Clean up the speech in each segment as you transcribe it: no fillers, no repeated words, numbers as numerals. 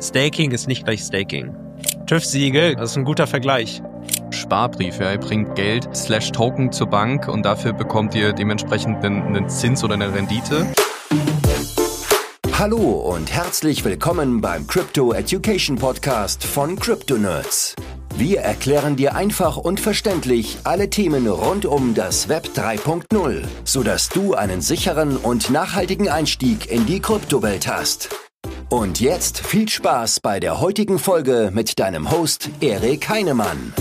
Staking ist nicht gleich Staking. TÜV-Siegel, das ist ein guter Vergleich. Sparbrief, ihr bringt Geld / Token zur Bank und dafür bekommt ihr dementsprechend einen Zins oder eine Rendite. Hallo und herzlich willkommen beim Crypto Education Podcast von CryptoNerds. Wir erklären dir einfach und verständlich alle Themen rund um das Web 3.0, sodass du einen sicheren und nachhaltigen Einstieg in die Kryptowelt hast. Und jetzt viel Spaß bei der heutigen Folge mit deinem Host Erik Heinemann.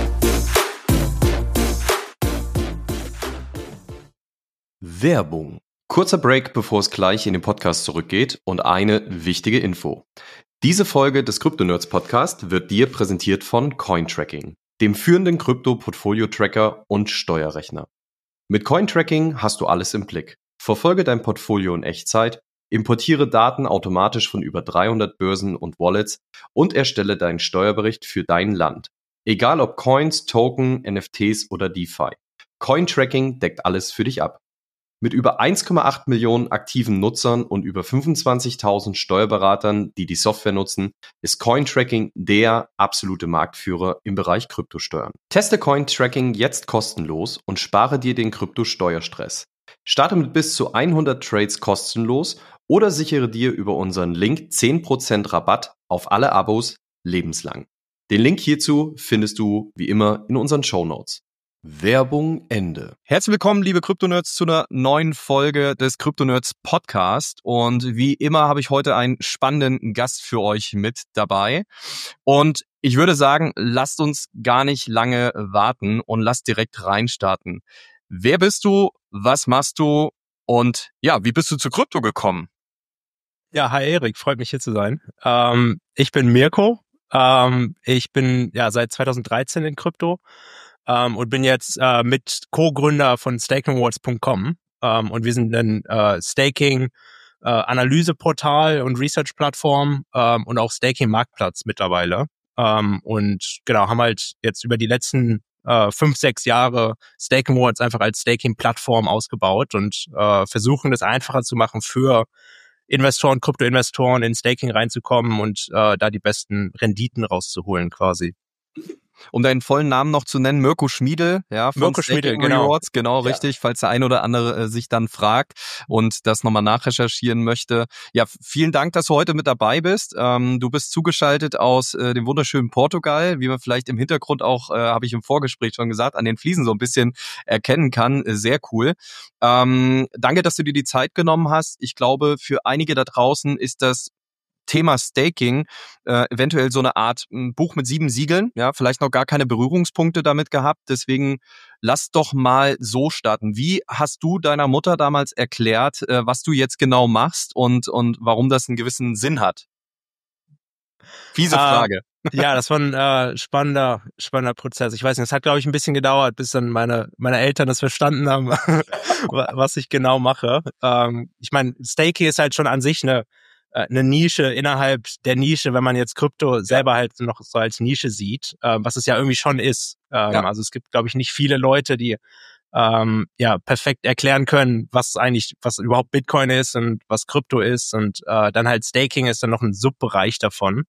Werbung. Kurzer Break, bevor es gleich in den Podcast zurückgeht und eine wichtige Info. Diese Folge des CryptoNerds Podcast wird dir präsentiert von Cointracking, dem führenden Krypto-Portfolio-Tracker und Steuerrechner. Mit Cointracking hast du alles im Blick. Verfolge dein Portfolio in Echtzeit, importiere Daten automatisch von über 300 Börsen und Wallets und erstelle deinen Steuerbericht für dein Land. Egal ob Coins, Token, NFTs oder DeFi. Cointracking deckt alles für dich ab. Mit über 1,8 Millionen aktiven Nutzern und über 25.000 Steuerberatern, die die Software nutzen, ist Cointracking der absolute Marktführer im Bereich Kryptosteuern. Teste Cointracking jetzt kostenlos und spare dir den Kryptosteuerstress. Starte mit bis zu 100 Trades kostenlos oder sichere dir über unseren Link 10% Rabatt auf alle Abos lebenslang. Den Link hierzu findest du wie immer in unseren Shownotes. Werbung Ende. Herzlich willkommen, liebe Kryptonerds, zu einer neuen Folge des CryptoNerds Podcast. Und wie immer habe ich heute einen spannenden Gast für euch mit dabei. Und ich würde sagen, lasst uns gar nicht lange warten und lasst direkt reinstarten. Wer bist du? Was machst du? Und ja, wie bist du zu Krypto gekommen? Ja, hi Erik, freut mich hier zu sein. Ich bin Mirko. Ich bin ja seit 2013 in Krypto. Und bin jetzt mit Co-Gründer von StakingAwards.com und wir sind ein Staking-Analyseportal und Research-Plattform und auch Staking-Marktplatz mittlerweile. Und genau, haben halt jetzt über die letzten 5-6 Jahre StakingAwards einfach als Staking-Plattform ausgebaut und versuchen, das einfacher zu machen für Investoren, Krypto-Investoren in Staking reinzukommen und da die besten Renditen rauszuholen quasi. Um deinen vollen Namen noch zu nennen, Mirko Schmiedl, ja, von Mirko Schmiedl, genau, ja. Richtig, falls der ein oder andere sich dann fragt und das nochmal nachrecherchieren möchte. Ja, vielen Dank, dass du heute mit dabei bist. Du bist zugeschaltet aus dem wunderschönen Portugal, wie man vielleicht im Hintergrund auch, habe ich im Vorgespräch schon gesagt, an den Fliesen so ein bisschen erkennen kann. Sehr cool. Danke, dass du dir die Zeit genommen hast. Ich glaube, für einige da draußen ist das Thema Staking eventuell so eine Art Buch mit 7 Siegeln, ja, vielleicht noch gar keine Berührungspunkte damit gehabt, deswegen lass doch mal so starten. Wie hast du deiner Mutter damals erklärt, was du jetzt genau machst und warum das einen gewissen Sinn hat? Fiese Frage. Ja, das war ein spannender Prozess. Ich weiß nicht, es hat, glaube ich, ein bisschen gedauert, bis dann meine Eltern das verstanden haben, was ich genau mache. Ich meine, Staking ist halt schon an sich eine Nische innerhalb der Nische, wenn man jetzt Krypto selber halt noch so als Nische sieht, was es ja irgendwie schon ist. Also es gibt, glaube ich, nicht viele Leute, die perfekt erklären können, was überhaupt Bitcoin ist und was Krypto ist und dann halt Staking ist dann noch ein Subbereich davon.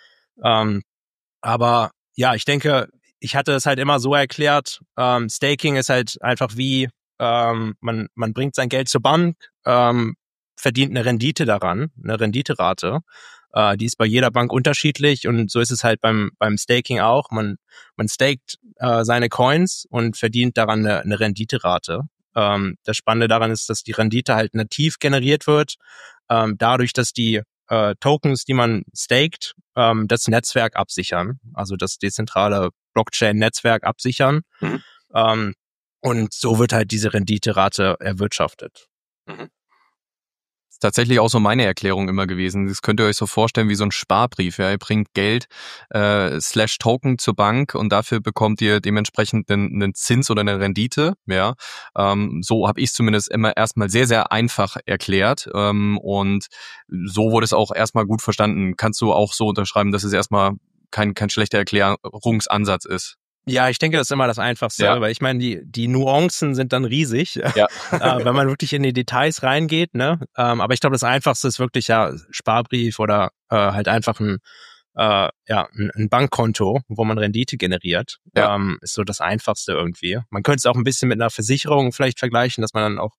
Aber ja, ich denke, ich hatte es halt immer so erklärt, Staking ist halt einfach wie man bringt sein Geld zur Bank, verdient eine Rendite daran, eine Renditerate. Die ist bei jeder Bank unterschiedlich und so ist es halt beim Staking auch. Man staked seine Coins und verdient daran eine Renditerate. Das Spannende daran ist, dass die Rendite halt nativ generiert wird, dadurch, dass die Tokens, die man staked, das Netzwerk absichern, also das dezentrale Blockchain-Netzwerk absichern. Und so wird halt diese Renditerate erwirtschaftet. Ist tatsächlich auch so meine Erklärung immer gewesen. Das könnt ihr euch so vorstellen wie so ein Sparbrief. Ja, ihr bringt Geld / Token zur Bank und dafür bekommt ihr dementsprechend einen Zins oder eine Rendite. Ja, so habe ich es zumindest immer erstmal sehr, sehr einfach erklärt und so wurde es auch erstmal gut verstanden. Kannst du auch so unterschreiben, dass es erstmal kein schlechter Erklärungsansatz ist? Ja, ich denke, das ist immer das Einfachste, weil ich meine, die Nuancen sind dann riesig, wenn man wirklich in die Details reingeht, ne? Aber ich glaube, das Einfachste ist wirklich Sparbrief oder halt einfach ein Bankkonto, wo man Rendite generiert. Ist so das Einfachste irgendwie. Man könnte es auch ein bisschen mit einer Versicherung vielleicht vergleichen, dass man dann auch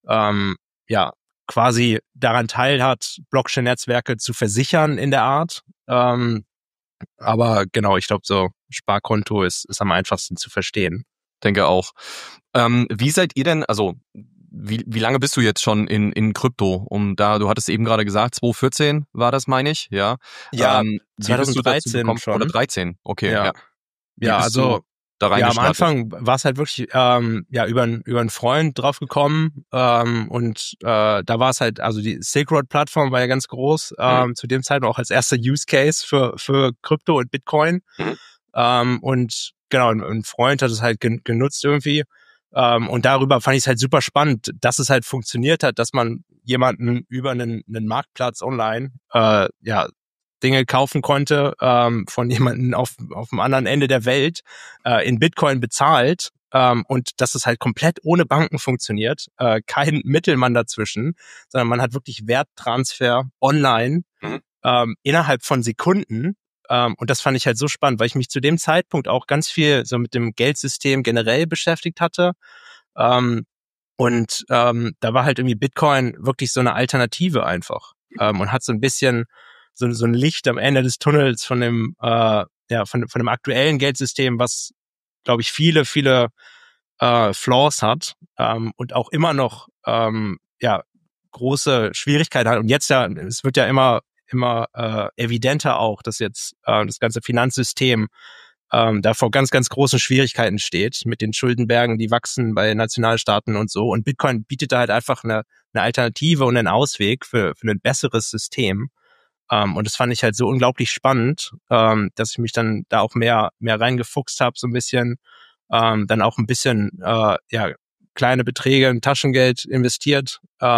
quasi daran teilhat, Blockchain-Netzwerke zu versichern in der Art. Aber genau, ich glaube, so Sparkonto ist am einfachsten zu verstehen. Denke auch. Wie seid ihr denn, also wie lange bist du jetzt schon in Krypto? Du hattest eben gerade gesagt, 2014 war das, meine ich, ja? Ja, wie 2013 schon. Oder 13, okay. Ja, also da am Anfang war es halt wirklich über einen Freund drauf gekommen und da war es halt, also die Silk Road Plattform war ja ganz groß, zu dem Zeitpunkt auch als erster Use Case für Krypto und Bitcoin. Und genau, ein Freund hat es halt genutzt irgendwie. Und darüber fand ich es halt super spannend, dass es halt funktioniert hat, dass man jemanden über einen Marktplatz online Dinge kaufen konnte von jemandem auf dem anderen Ende der Welt in Bitcoin bezahlt und dass es halt komplett ohne Banken funktioniert, kein Mittelmann dazwischen, sondern man hat wirklich Werttransfer online innerhalb von Sekunden. Und das fand ich halt so spannend, weil ich mich zu dem Zeitpunkt auch ganz viel so mit dem Geldsystem generell beschäftigt hatte. Da war halt irgendwie Bitcoin wirklich so eine Alternative einfach und hat so ein bisschen so ein Licht am Ende des Tunnels von dem von dem aktuellen Geldsystem, was, glaube ich, viele Flaws hat und auch immer noch große Schwierigkeiten hat. Und jetzt es wird ja immer evidenter auch, dass jetzt das ganze Finanzsystem da vor ganz, ganz großen Schwierigkeiten steht mit den Schuldenbergen, die wachsen bei Nationalstaaten und so. Und Bitcoin bietet da halt einfach eine Alternative und einen Ausweg für ein besseres System. Und das fand ich halt so unglaublich spannend, dass ich mich dann da auch mehr reingefuchst habe, so ein bisschen, dann auch ein bisschen kleine Beträge in Taschengeld investiert,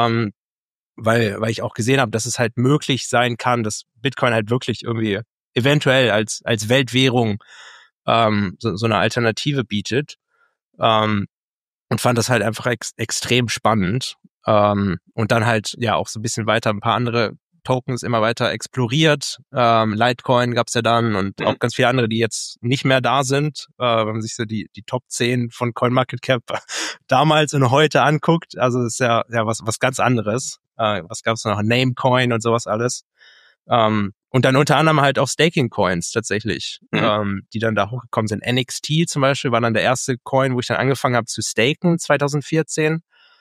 weil ich auch gesehen habe, dass es halt möglich sein kann, dass Bitcoin halt wirklich irgendwie eventuell als Weltwährung so eine Alternative bietet, und fand das halt einfach extrem spannend, und dann halt auch so ein bisschen weiter ein paar andere Tokens immer weiter exploriert. Litecoin gab's ja dann und auch ganz viele andere, die jetzt nicht mehr da sind, wenn man sich so die Top 10 von CoinMarketCap damals und heute anguckt. Also das ist ja was ganz anderes. Was gab's noch? Namecoin und sowas alles. Und dann unter anderem halt auch Staking-Coins tatsächlich, die dann da hochgekommen sind. NXT zum Beispiel war dann der erste Coin, wo ich dann angefangen habe zu staken, 2014.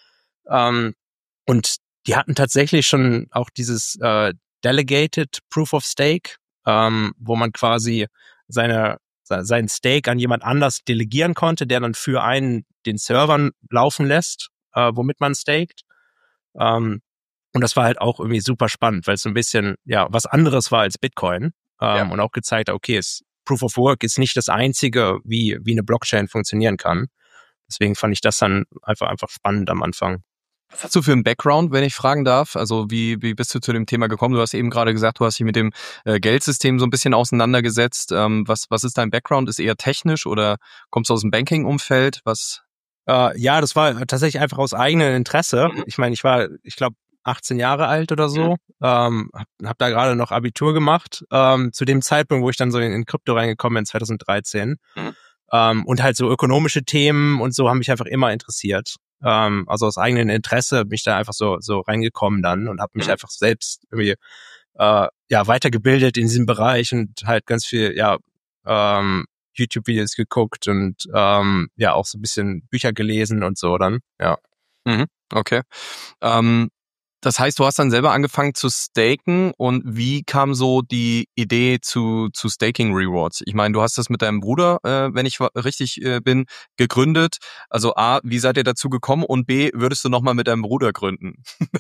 Und die hatten tatsächlich schon auch dieses Delegated Proof of Stake, wo man quasi seinen Stake an jemand anders delegieren konnte, der dann für einen den Servern laufen lässt, womit man staked. Und das war halt auch irgendwie super spannend, weil es so ein bisschen was anderes war als Bitcoin, und auch gezeigt, okay, Proof of Work ist nicht das Einzige, wie eine Blockchain funktionieren kann. Deswegen fand ich das dann einfach spannend am Anfang. Was hast du für einen Background, wenn ich fragen darf? Also wie bist du zu dem Thema gekommen? Du hast eben gerade gesagt, du hast dich mit dem Geldsystem so ein bisschen auseinandergesetzt. Was ist dein Background? Ist eher technisch oder kommst du aus dem Banking-Umfeld? Was? Das war tatsächlich einfach aus eigenem Interesse. Ich meine, ich glaube, 18 Jahre alt oder so, hab da gerade noch Abitur gemacht, zu dem Zeitpunkt, wo ich dann so in Krypto reingekommen bin, 2013. Und halt so ökonomische Themen und so haben mich einfach immer interessiert. Also aus eigenem Interesse bin ich da einfach so reingekommen dann und habe mich einfach selbst irgendwie weitergebildet in diesem Bereich und halt ganz viel YouTube-Videos geguckt und auch so ein bisschen Bücher gelesen und so dann, ja. Okay. Das heißt, du hast dann selber angefangen zu staken und wie kam so die Idee zu Staking Rewards? Ich meine, du hast das mit deinem Bruder, wenn ich richtig bin, gegründet. Also A, wie seid ihr dazu gekommen und B, würdest du nochmal mit deinem Bruder gründen?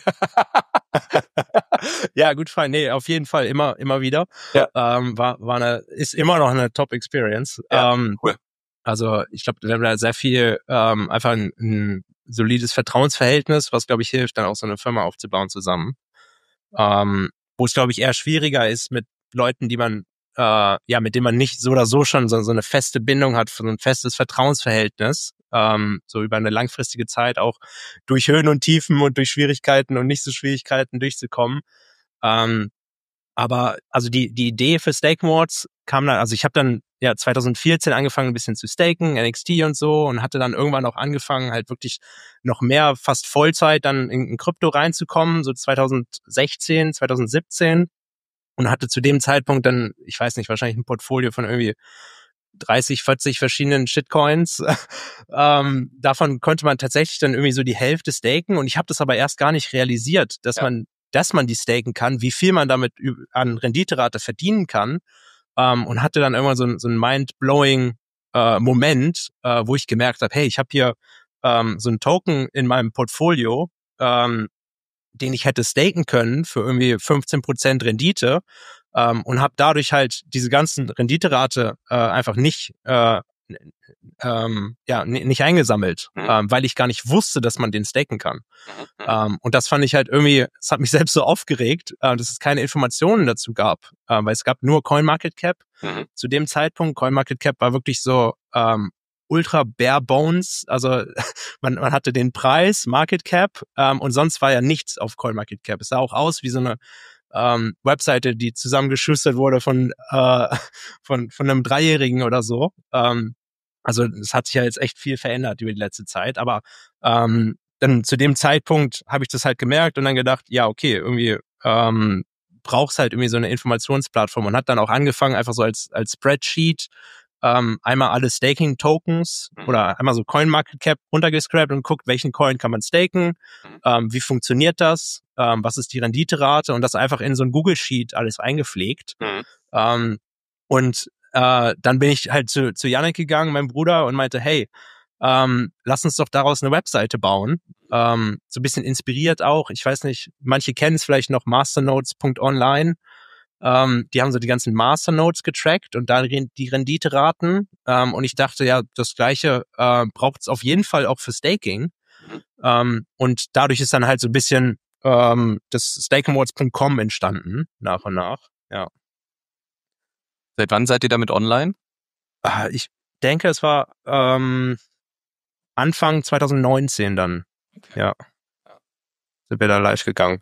Ja, gut, fein. Nee, auf jeden Fall immer wieder. Ja. Ist immer noch eine Top-Experience. Ja, cool. Also ich glaube, wir haben da sehr viel einfach ein solides Vertrauensverhältnis, was, glaube ich, hilft, dann auch so eine Firma aufzubauen zusammen. Wo es, glaube ich, eher schwieriger ist mit Leuten, die man mit dem man nicht so oder so schon so eine feste Bindung hat, so ein festes Vertrauensverhältnis, so über eine langfristige Zeit auch durch Höhen und Tiefen und durch Schwierigkeiten und nicht so Schwierigkeiten durchzukommen. Aber also die Idee für Stake-Mods kam dann, also ich habe dann 2014 angefangen ein bisschen zu staken, NXT und so, und hatte dann irgendwann auch angefangen halt wirklich noch mehr, fast Vollzeit dann in Krypto reinzukommen, so 2016, 2017, und hatte zu dem Zeitpunkt dann, ich weiß nicht, wahrscheinlich ein Portfolio von irgendwie 30, 40 verschiedenen Shitcoins. Davon konnte man tatsächlich dann irgendwie so die Hälfte staken, und ich habe das aber erst gar nicht realisiert, dass man die staken kann, wie viel man damit an Renditerate verdienen kann, und hatte dann irgendwann so ein mind-blowing Moment, wo ich gemerkt habe, hey, ich habe hier so einen Token in meinem Portfolio, den ich hätte staken können für irgendwie 15% Rendite, und habe dadurch halt diese ganzen Renditerate einfach nicht nicht eingesammelt, weil ich gar nicht wusste, dass man den staken kann. Und das fand ich halt irgendwie, es hat mich selbst so aufgeregt, dass es keine Informationen dazu gab, weil es gab nur CoinMarketCap. Zu dem Zeitpunkt, CoinMarketCap war wirklich so ultra bare bones, also man hatte den Preis, Market Cap, und sonst war ja nichts auf CoinMarketCap. Es sah auch aus wie so eine Webseite, die zusammengeschustert wurde von einem Dreijährigen oder so. Also es hat sich ja jetzt echt viel verändert über die letzte Zeit, aber dann zu dem Zeitpunkt habe ich das halt gemerkt und dann gedacht, ja, okay, irgendwie brauchst halt irgendwie so eine Informationsplattform, und hat dann auch angefangen, einfach so als Spreadsheet einmal alle Staking-Tokens oder einmal so CoinMarketCap runtergescrapt und guckt, welchen Coin kann man staken, wie funktioniert das, was ist die Renditerate, und das einfach in so ein Google-Sheet alles eingepflegt. Und dann bin ich halt zu Yannick gegangen, meinem Bruder, und meinte, hey, lass uns doch daraus eine Webseite bauen. So ein bisschen inspiriert auch. Ich weiß nicht, manche kennen es vielleicht noch, masternodes.online. Die haben so die ganzen Masternodes getrackt und da die Renditeraten. Und ich dachte, ja, das Gleiche braucht es auf jeden Fall auch für Staking. Und dadurch ist dann halt so ein bisschen das stakeawards.com entstanden, nach und nach. Ja. Seit wann seid ihr damit online? Ich denke, es war Anfang 2019 dann. Okay. Ja. Sind wir da live gegangen.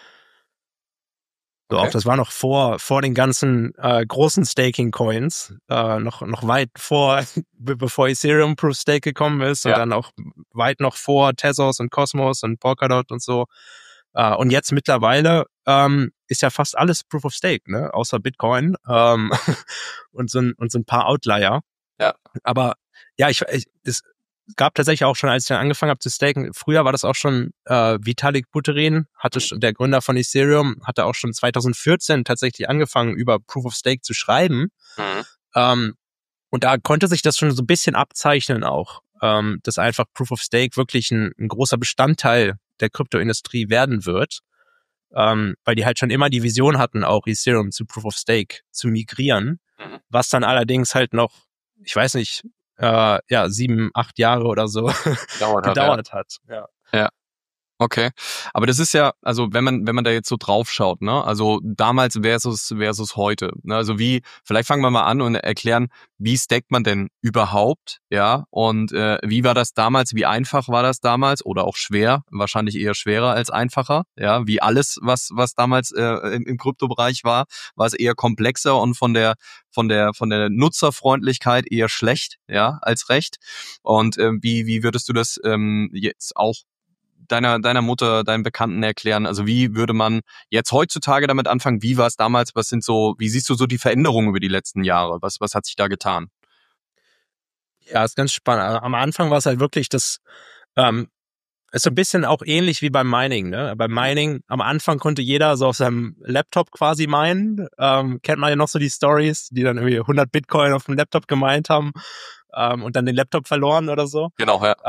So, okay. Auch das war noch vor den ganzen großen Staking-Coins, noch weit vor, bevor Ethereum Proof Stake gekommen ist, und dann auch weit noch vor Tezos und Cosmos und Polkadot und so. Und jetzt mittlerweile ist ja fast alles Proof of Stake, ne, außer Bitcoin und so ein paar Outlier. Ja. Aber ja, es gab tatsächlich auch schon, als ich dann angefangen habe zu staken, früher war das auch schon Vitalik Buterin, der Gründer von Ethereum, hatte auch schon 2014 tatsächlich angefangen, über Proof of Stake zu schreiben. Und da konnte sich das schon so ein bisschen abzeichnen auch, dass einfach Proof of Stake wirklich ein großer Bestandteil der Kryptoindustrie werden wird, weil die halt schon immer die Vision hatten, auch Ethereum zu Proof of Stake zu migrieren, was dann allerdings halt noch, ich weiß nicht, 7, 8 Jahre oder so gedauert hat. Ja. Okay. Aber das ist ja, also wenn man da jetzt so drauf schaut, ne, also damals versus heute, ne, also vielleicht fangen wir mal an und erklären, wie stackt man denn überhaupt, ja, und wie war das damals, wie einfach war das damals oder auch schwer, wahrscheinlich eher schwerer als einfacher, ja, wie alles, was damals im Kryptobereich war es eher komplexer und von der Nutzerfreundlichkeit eher schlecht, ja, als recht. Und wie würdest du das jetzt auch deiner Mutter, deinen Bekannten erklären? Also wie würde man jetzt heutzutage damit anfangen? Wie war es damals? Wie siehst du so die Veränderungen über die letzten Jahre? Was hat sich da getan? Ja, ist ganz spannend. Am Anfang war es halt wirklich ist so ein bisschen auch ähnlich wie beim Mining, ne? Beim Mining, am Anfang konnte jeder so auf seinem Laptop quasi minen. Kennt man ja noch so die Stories, die dann irgendwie 100 Bitcoin auf dem Laptop gemeint haben und dann den Laptop verloren oder so. Genau, ja.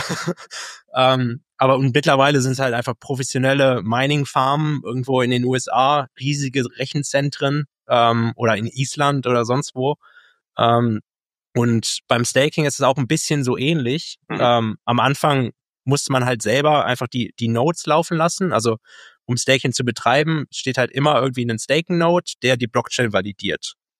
Aber mittlerweile sind es halt einfach professionelle Mining-Farmen irgendwo in den USA, riesige Rechenzentren oder in Island oder sonst wo. Und beim Staking ist es auch ein bisschen so ähnlich. Am Anfang musste man halt selber einfach die Nodes laufen lassen. Also um Staking zu betreiben, steht halt immer irgendwie ein Staking-Node, der die Blockchain validiert.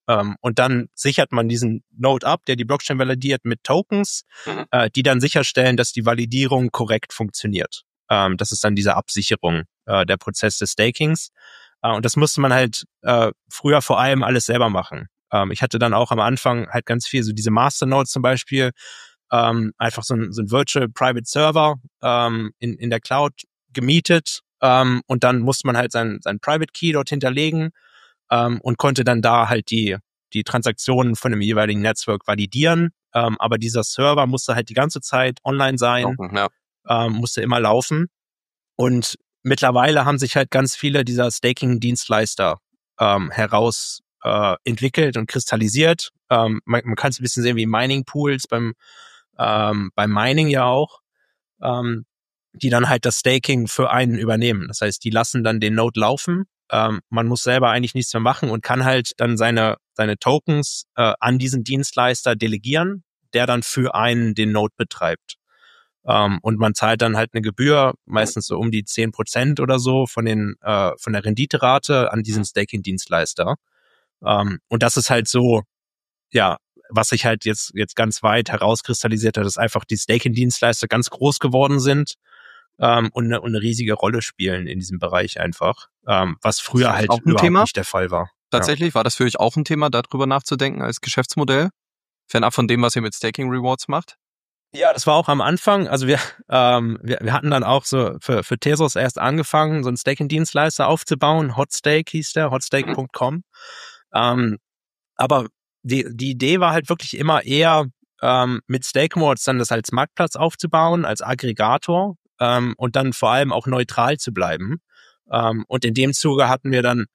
Und dann sichert man diesen Node ab, der die Blockchain validiert, mit Tokens, die dann sicherstellen, dass die Validierung korrekt funktioniert. Das ist dann diese Absicherung, der Prozess des Stakings. Und das musste man halt früher vor allem alles selber machen. Ich hatte dann auch am Anfang halt ganz viel, so diese Masternodes zum Beispiel, einfach so ein Virtual Private Server in der Cloud gemietet, und dann musste man halt sein Private Key dort hinterlegen, und konnte dann da halt die Transaktionen von dem jeweiligen Netzwerk validieren. Aber dieser Server musste halt die ganze Zeit online sein, musste immer laufen. Und mittlerweile haben sich halt ganz viele dieser Staking-Dienstleister heraus entwickelt und kristallisiert. Man kann es ein bisschen sehen wie Mining-Pools beim Mining ja auch, die dann halt das Staking für einen übernehmen. Das heißt, die lassen dann den Node laufen. Man muss selber eigentlich nichts mehr machen und kann halt dann seine Tokens an diesen Dienstleister delegieren, der dann für einen den Node betreibt. Und man zahlt dann halt eine Gebühr, meistens so um die 10% oder so von der Renditerate an diesen Staking-Dienstleister. Und das ist halt so, ja, was sich halt jetzt ganz weit herauskristallisiert hat, dass einfach die Staking-Dienstleister ganz groß geworden sind, und eine riesige Rolle spielen in diesem Bereich einfach, was früher halt überhaupt nicht der Fall war. Tatsächlich, war das für euch auch ein Thema, darüber nachzudenken als Geschäftsmodell? Fernab von dem, was ihr mit Staking Rewards macht? Ja, das war auch am Anfang. Also wir hatten dann auch so für Tezos erst angefangen, so einen Staking-Dienstleister aufzubauen. Hotstake hieß der, hotstake.com. Aber die Idee war halt wirklich immer eher, mit Stakemods dann das als Marktplatz aufzubauen, als Aggregator, und dann vor allem auch neutral zu bleiben. Und in dem Zuge hatten wir dann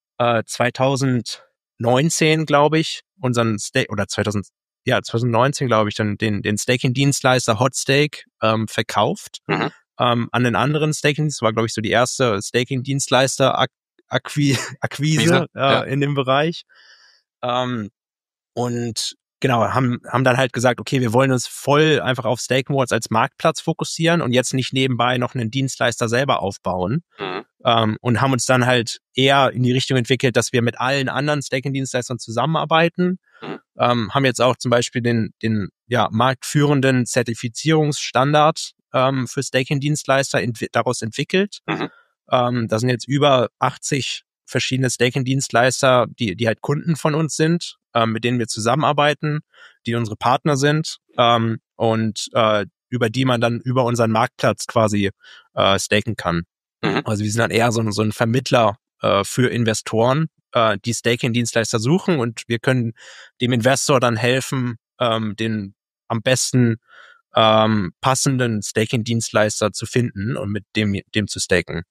2019, glaube ich, 2019, glaube ich, dann den Staking-Dienstleister Hotstake verkauft an den anderen Staking-Dienst. Das war, glaube ich, so die erste Staking-Dienstleister-Akquise in dem Bereich. Und genau, haben dann halt gesagt, okay, wir wollen uns voll einfach auf Stakemods als Marktplatz fokussieren und jetzt nicht nebenbei noch einen Dienstleister selber aufbauen. Und haben uns dann halt eher in die Richtung entwickelt, dass wir mit allen anderen Staking-Dienstleistern zusammenarbeiten. Haben jetzt auch zum Beispiel den marktführenden Zertifizierungsstandard für Staking-Dienstleister daraus entwickelt. Da sind jetzt über 80 verschiedene Staking-Dienstleister, die halt Kunden von uns sind, mit denen wir zusammenarbeiten, die unsere Partner sind, und über die man dann über unseren Marktplatz quasi staken kann. Also wir sind dann eher so ein Vermittler für Investoren, die Staking-Dienstleister suchen, und wir können dem Investor dann helfen, den am besten passenden Staking-Dienstleister zu finden und mit dem zu staken.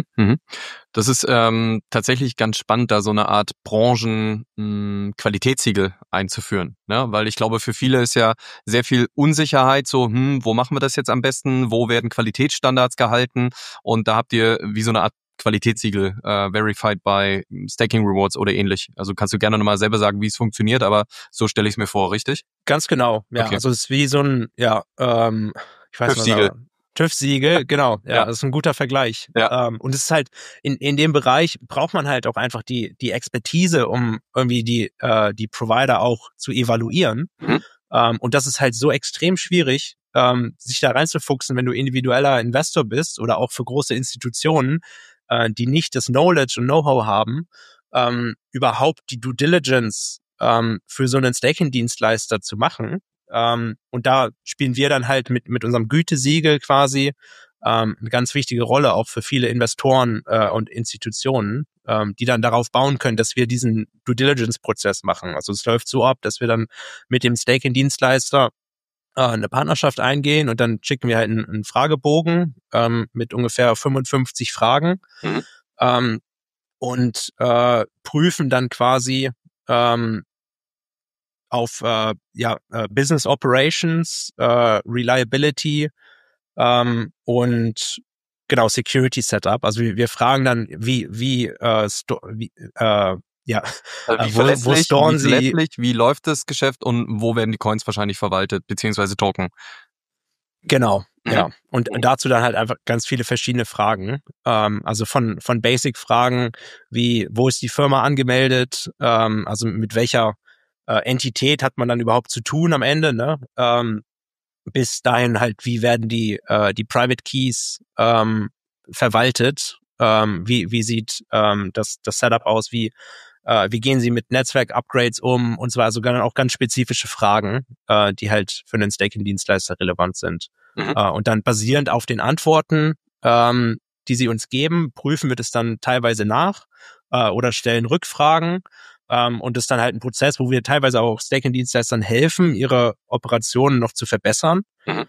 Das ist tatsächlich ganz spannend, da so eine Art Branchen-Qualitätssiegel einzuführen, ne? Weil ich glaube, für viele ist ja sehr viel Unsicherheit, so, wo machen wir das jetzt am besten, wo werden Qualitätsstandards gehalten, und da habt ihr wie so eine Art Qualitätssiegel, verified by Staking Rewards oder ähnlich. Also kannst du gerne nochmal selber sagen, wie es funktioniert, aber so stelle ich es mir vor, richtig? Ganz genau, ja. Okay. Also es ist wie so ein, ich weiß nicht, TÜV-Siegel, genau. Ja, das ist ein guter Vergleich. Ja. Und es ist halt, in dem Bereich braucht man halt auch einfach die Expertise, um irgendwie die Provider auch zu evaluieren. Und das ist halt so extrem schwierig, sich da reinzufuchsen, wenn du individueller Investor bist oder auch für große Institutionen, die nicht das Knowledge und Know-how haben, überhaupt die Due Diligence für so einen Staking-Dienstleister zu machen. Und da spielen wir dann halt mit unserem Gütesiegel quasi eine ganz wichtige Rolle, auch für viele Investoren und Institutionen, die dann darauf bauen können, dass wir diesen Due-Diligence-Prozess machen. Also es läuft so ab, dass wir dann mit dem Staking-Dienstleister eine Partnerschaft eingehen, und dann schicken wir halt einen Fragebogen mit ungefähr 55 Fragen und prüfen dann quasi auf Business Operations, Reliability und genau Security Setup. Also wir fragen dann, wie storen Sie? Wie läuft das Geschäft und wo werden die Coins wahrscheinlich verwaltet, beziehungsweise Token? Genau. Ja, und dazu dann halt einfach ganz viele verschiedene Fragen. Also von Basic-Fragen wie, wo ist die Firma angemeldet? Also mit welcher Entität hat man dann überhaupt zu tun am Ende, ne? Bis dahin halt, wie werden die Private Keys verwaltet? Wie sieht das Setup aus? Wie gehen sie mit Netzwerk-Upgrades um? Und zwar sogar auch ganz spezifische Fragen, die halt für einen Staking-Dienstleister relevant sind. Und dann basierend auf den Antworten, die sie uns geben, prüfen wir das dann teilweise nach oder stellen Rückfragen. Und das ist dann halt ein Prozess, wo wir teilweise auch Staking-Dienstleistern helfen, ihre Operationen noch zu verbessern.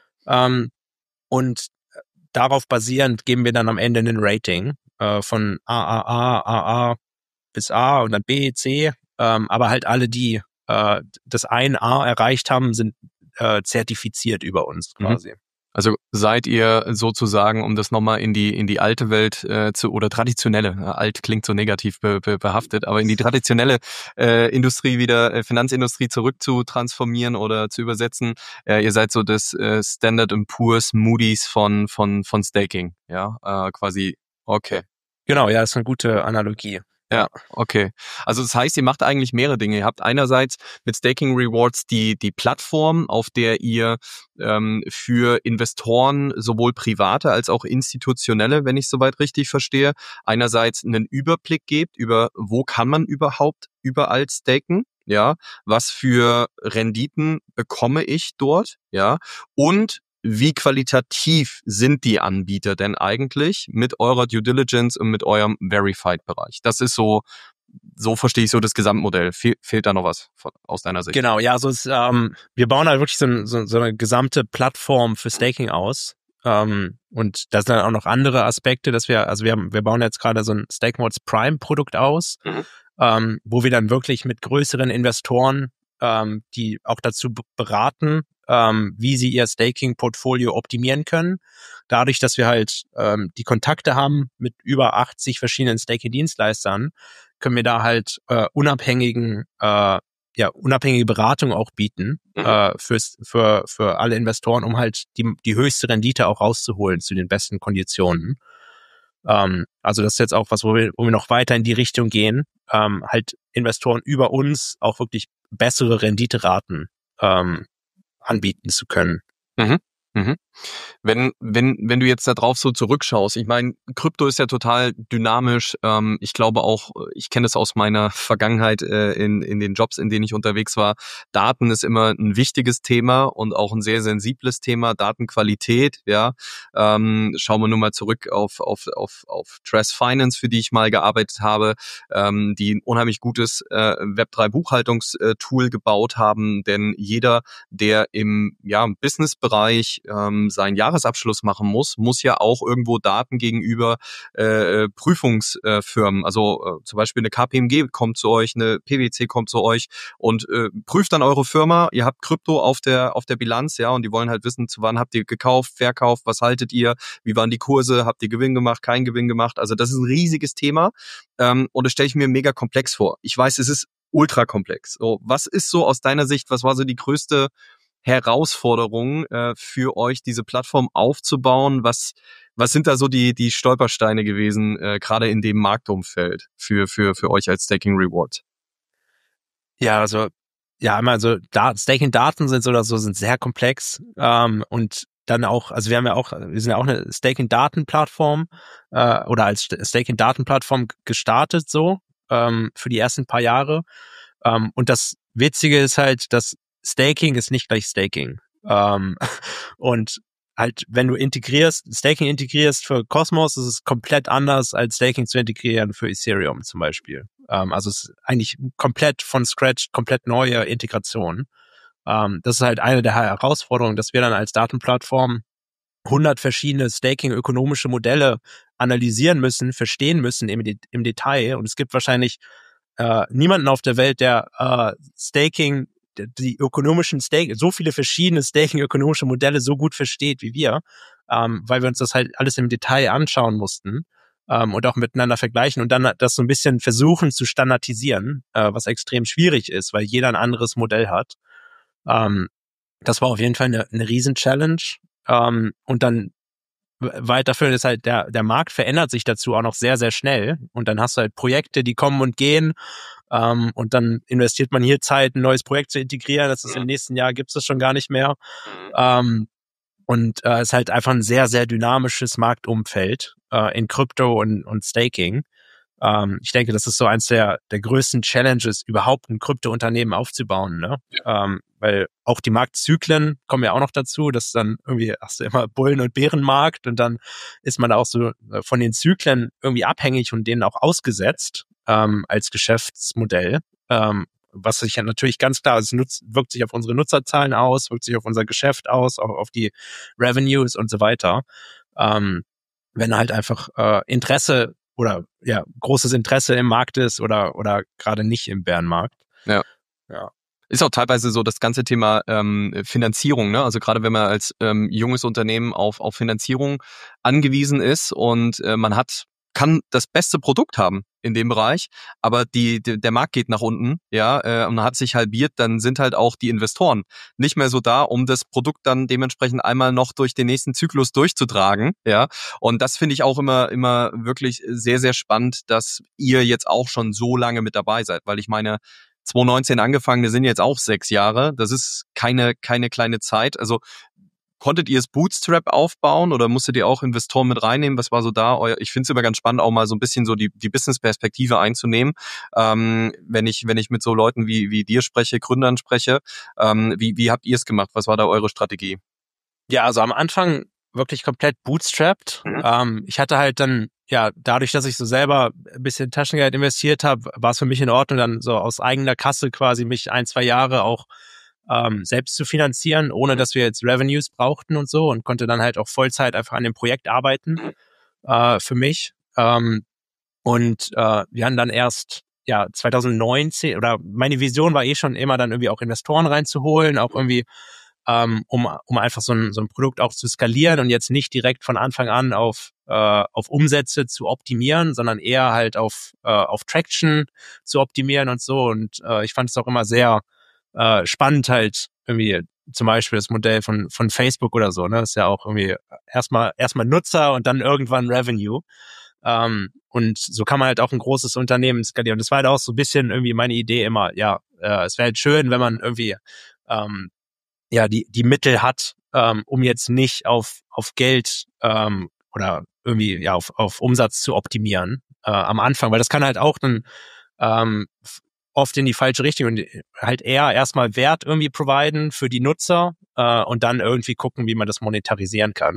Und darauf basierend geben wir dann am Ende ein Rating von AA bis A und dann B, C. Aber halt alle, die das 1A erreicht haben, sind zertifiziert über uns quasi. Also seid ihr sozusagen, um das nochmal in die alte Welt oder traditionelle, alt klingt so negativ behaftet, aber in die traditionelle Industrie wieder, Finanzindustrie zurück zu transformieren oder zu übersetzen, ihr seid so das Standard & Poor's Moody's von Staking, ja, quasi, okay. Genau, ja, das ist eine gute Analogie. Ja, okay. Also das heißt, ihr macht eigentlich mehrere Dinge. Ihr habt einerseits mit Staking Rewards die Plattform, auf der ihr für Investoren, sowohl private als auch institutionelle, wenn ich soweit richtig verstehe, einerseits einen Überblick gebt über, wo kann man überhaupt überall staken, ja, was für Renditen bekomme ich dort, ja, und wie qualitativ sind die Anbieter denn eigentlich mit eurer Due Diligence und mit eurem Verified-Bereich? Das ist so verstehe ich so das Gesamtmodell. Fehlt da noch was aus deiner Sicht? Genau, ja, also wir bauen halt wirklich so eine gesamte Plattform für Staking aus. Und da sind dann auch noch andere Aspekte, dass wir bauen jetzt gerade so ein StakeMods Prime Produkt aus, wo wir dann wirklich mit größeren Investoren, die auch dazu beraten, wie sie ihr Staking-Portfolio optimieren können. Dadurch, dass wir halt die Kontakte haben mit über 80 verschiedenen Staking-Dienstleistern, können wir da halt unabhängige Beratung auch bieten für alle Investoren, um halt die höchste Rendite auch rauszuholen zu den besten Konditionen. Also das ist jetzt auch was, wo wir noch weiter in die Richtung gehen, halt Investoren über uns auch wirklich bessere Renditeraten anbieten zu können. Wenn du jetzt da drauf so zurückschaust, ich meine, Krypto ist ja total dynamisch. Ich glaube auch, ich kenne es aus meiner Vergangenheit in den Jobs, in denen ich unterwegs war. Daten ist immer ein wichtiges Thema und auch ein sehr sensibles Thema. Datenqualität, ja. Schauen wir nur mal zurück auf Trust Finance, für die ich mal gearbeitet habe, die ein unheimlich gutes Web3 Buchhaltungstool gebaut haben, denn jeder, der im Businessbereich seinen Jahresabschluss machen muss ja auch irgendwo Daten gegenüber Prüfungsfirmen, also zum Beispiel eine KPMG kommt zu euch, eine PwC kommt zu euch und prüft dann eure Firma. Ihr habt Krypto auf der Bilanz, ja, und die wollen halt wissen, zu wann habt ihr gekauft, verkauft, was haltet ihr, wie waren die Kurse, habt ihr Gewinn gemacht, keinen Gewinn gemacht. Also das ist ein riesiges Thema und das stelle ich mir mega komplex vor. Ich weiß, es ist ultra komplex. So, was ist so aus deiner Sicht, was war so die größte Herausforderung für euch, diese Plattform aufzubauen? Was sind da so die Stolpersteine gewesen, gerade in dem Marktumfeld für euch als Staking Reward? Ja, also einmal so Staking-Daten sind sehr komplex und dann auch, also wir sind ja auch eine Staking-Daten-Plattform oder als Staking-Daten-Plattform gestartet so für die ersten paar Jahre und das Witzige ist halt, dass Staking ist nicht gleich Staking. Und halt, wenn du Staking integrierst für Cosmos, ist es komplett anders als Staking zu integrieren für Ethereum zum Beispiel. Also es ist eigentlich komplett von Scratch, komplett neue Integration. Das ist halt eine der Herausforderungen, dass wir dann als Datenplattform 100 verschiedene Staking-ökonomische Modelle analysieren müssen, verstehen müssen im Detail. Und es gibt wahrscheinlich niemanden auf der Welt, der die ökonomischen so viele verschiedene Staking-ökonomische Modelle so gut versteht wie wir, weil wir uns das halt alles im Detail anschauen mussten und auch miteinander vergleichen und dann das so ein bisschen versuchen zu standardisieren, was extrem schwierig ist, weil jeder ein anderes Modell hat. Das war auf jeden Fall eine Riesen-Challenge. und dann weiterführend ist halt, der Markt verändert sich dazu auch noch sehr, sehr schnell. Und dann hast du halt Projekte, die kommen und gehen. Und dann investiert man hier Zeit, ein neues Projekt zu integrieren. Das ist im nächsten Jahr, gibt's das schon gar nicht mehr. Und es ist halt einfach ein sehr, sehr dynamisches Marktumfeld in Krypto und Staking. Ich denke, das ist so eins der größten Challenges, überhaupt ein Krypto-Unternehmen aufzubauen, ne? Weil auch die Marktzyklen kommen ja auch noch dazu, dass dann irgendwie hast du immer Bullen- und Bärenmarkt und dann ist man auch so von den Zyklen irgendwie abhängig und denen auch ausgesetzt als Geschäftsmodell. Was sich ja natürlich ganz klar, es wirkt sich auf unsere Nutzerzahlen aus, wirkt sich auf unser Geschäft aus, auch auf die Revenues und so weiter. Wenn halt einfach Interesse oder ja großes Interesse im Markt ist oder gerade nicht im Bärenmarkt. Ja. Ist auch teilweise so das ganze Thema Finanzierung, ne? Also gerade wenn man als junges Unternehmen auf Finanzierung angewiesen ist und man kann das beste Produkt haben in dem Bereich, aber der Markt geht nach unten, ja, und hat sich halbiert, dann sind halt auch die Investoren nicht mehr so da, um das Produkt dann dementsprechend einmal noch durch den nächsten Zyklus durchzutragen, ja. Und das finde ich auch immer wirklich sehr, sehr spannend, dass ihr jetzt auch schon so lange mit dabei seid, weil ich meine, 2019 angefangen, das sind jetzt auch 6 Jahre, das ist keine kleine Zeit, also konntet ihr es Bootstrap aufbauen oder musstet ihr auch Investoren mit reinnehmen? Was war so da? Ich finde es immer ganz spannend, auch mal so ein bisschen so die Business-Perspektive einzunehmen. Wenn ich mit so Leuten wie dir spreche, Gründern spreche, wie habt ihr es gemacht? Was war da eure Strategie? Ja, also am Anfang wirklich komplett bootstrapped. Ich hatte halt dann, ja, dadurch, dass ich so selber ein bisschen Taschengeld investiert habe, war es für mich in Ordnung, dann so aus eigener Kasse quasi mich 1-2 Jahre auch selbst zu finanzieren, ohne dass wir jetzt Revenues brauchten und so, und konnte dann halt auch Vollzeit einfach an dem Projekt arbeiten für mich. Wir haben dann erst 2019, oder meine Vision war schon immer dann irgendwie auch Investoren reinzuholen, auch irgendwie um einfach so ein Produkt auch zu skalieren und jetzt nicht direkt von Anfang an auf Umsätze zu optimieren, sondern eher halt auf Traction zu optimieren und so. Und ich fand es auch immer sehr spannend halt irgendwie zum Beispiel das Modell von Facebook oder so, ne? Das ist ja auch irgendwie erstmal Nutzer und dann irgendwann Revenue. Und so kann man halt auch ein großes Unternehmen skalieren. Und das war halt auch so ein bisschen irgendwie meine Idee immer, es wäre halt schön, wenn man irgendwie die Mittel hat, um jetzt nicht auf Geld oder irgendwie auf Umsatz zu optimieren am Anfang, weil das kann halt auch dann oft in die falsche Richtung und halt eher erstmal Wert irgendwie providen für die Nutzer und dann irgendwie gucken, wie man das monetarisieren kann.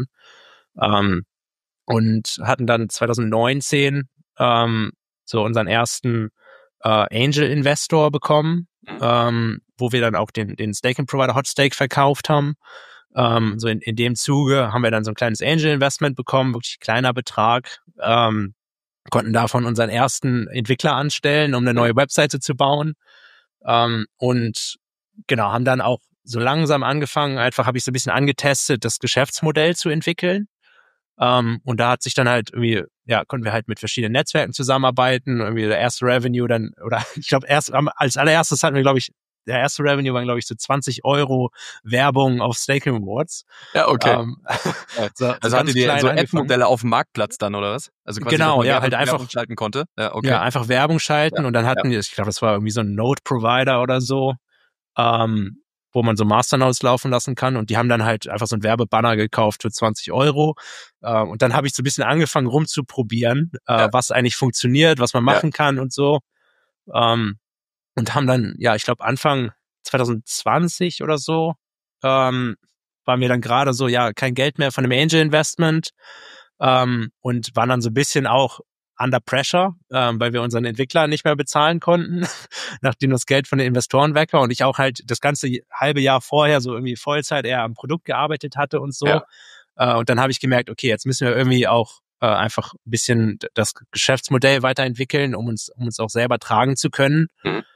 Und hatten dann 2019 so unseren ersten Angel Investor bekommen, wo wir dann auch den Staking Provider Hotstake verkauft haben. So in dem Zuge haben wir dann so ein kleines Angel Investment bekommen, wirklich kleiner Betrag. Konnten davon unseren ersten Entwickler anstellen, um eine neue Webseite zu bauen. Und genau, haben dann auch so langsam angefangen, einfach habe ich so ein bisschen angetestet, das Geschäftsmodell zu entwickeln. Und da hat sich dann halt irgendwie, konnten wir halt mit verschiedenen Netzwerken zusammenarbeiten. Irgendwie der erste Revenue dann, oder ich glaube als allererstes hatten wir, glaube ich, der erste Revenue waren, glaube ich, so 20 € Werbung auf Staking Rewards. Ja, okay. Also hattet ihr so Ad-Modelle auf dem Marktplatz dann, oder was? Also quasi, genau, dass man halt einfach Werbung schalten konnte. Ja, okay. Ja, einfach Werbung schalten und dann hatten wir, ich glaube, das war irgendwie so ein Node-Provider oder so, wo man so Masternodes laufen lassen kann, und die haben dann halt einfach so ein Werbebanner gekauft für 20 €. Und dann habe ich so ein bisschen angefangen rumzuprobieren, was eigentlich funktioniert, was man machen kann und so. Und haben dann, ich glaube Anfang 2020 oder so, waren wir dann gerade so, kein Geld mehr von dem Angel Investment, und waren dann so ein bisschen auch under pressure, weil wir unseren Entwickler nicht mehr bezahlen konnten, nachdem das Geld von den Investoren weg war und ich auch halt das ganze halbe Jahr vorher so irgendwie Vollzeit eher am Produkt gearbeitet hatte und so. Und dann habe ich gemerkt, okay, jetzt müssen wir irgendwie auch einfach ein bisschen das Geschäftsmodell weiterentwickeln, um uns auch selber tragen zu können.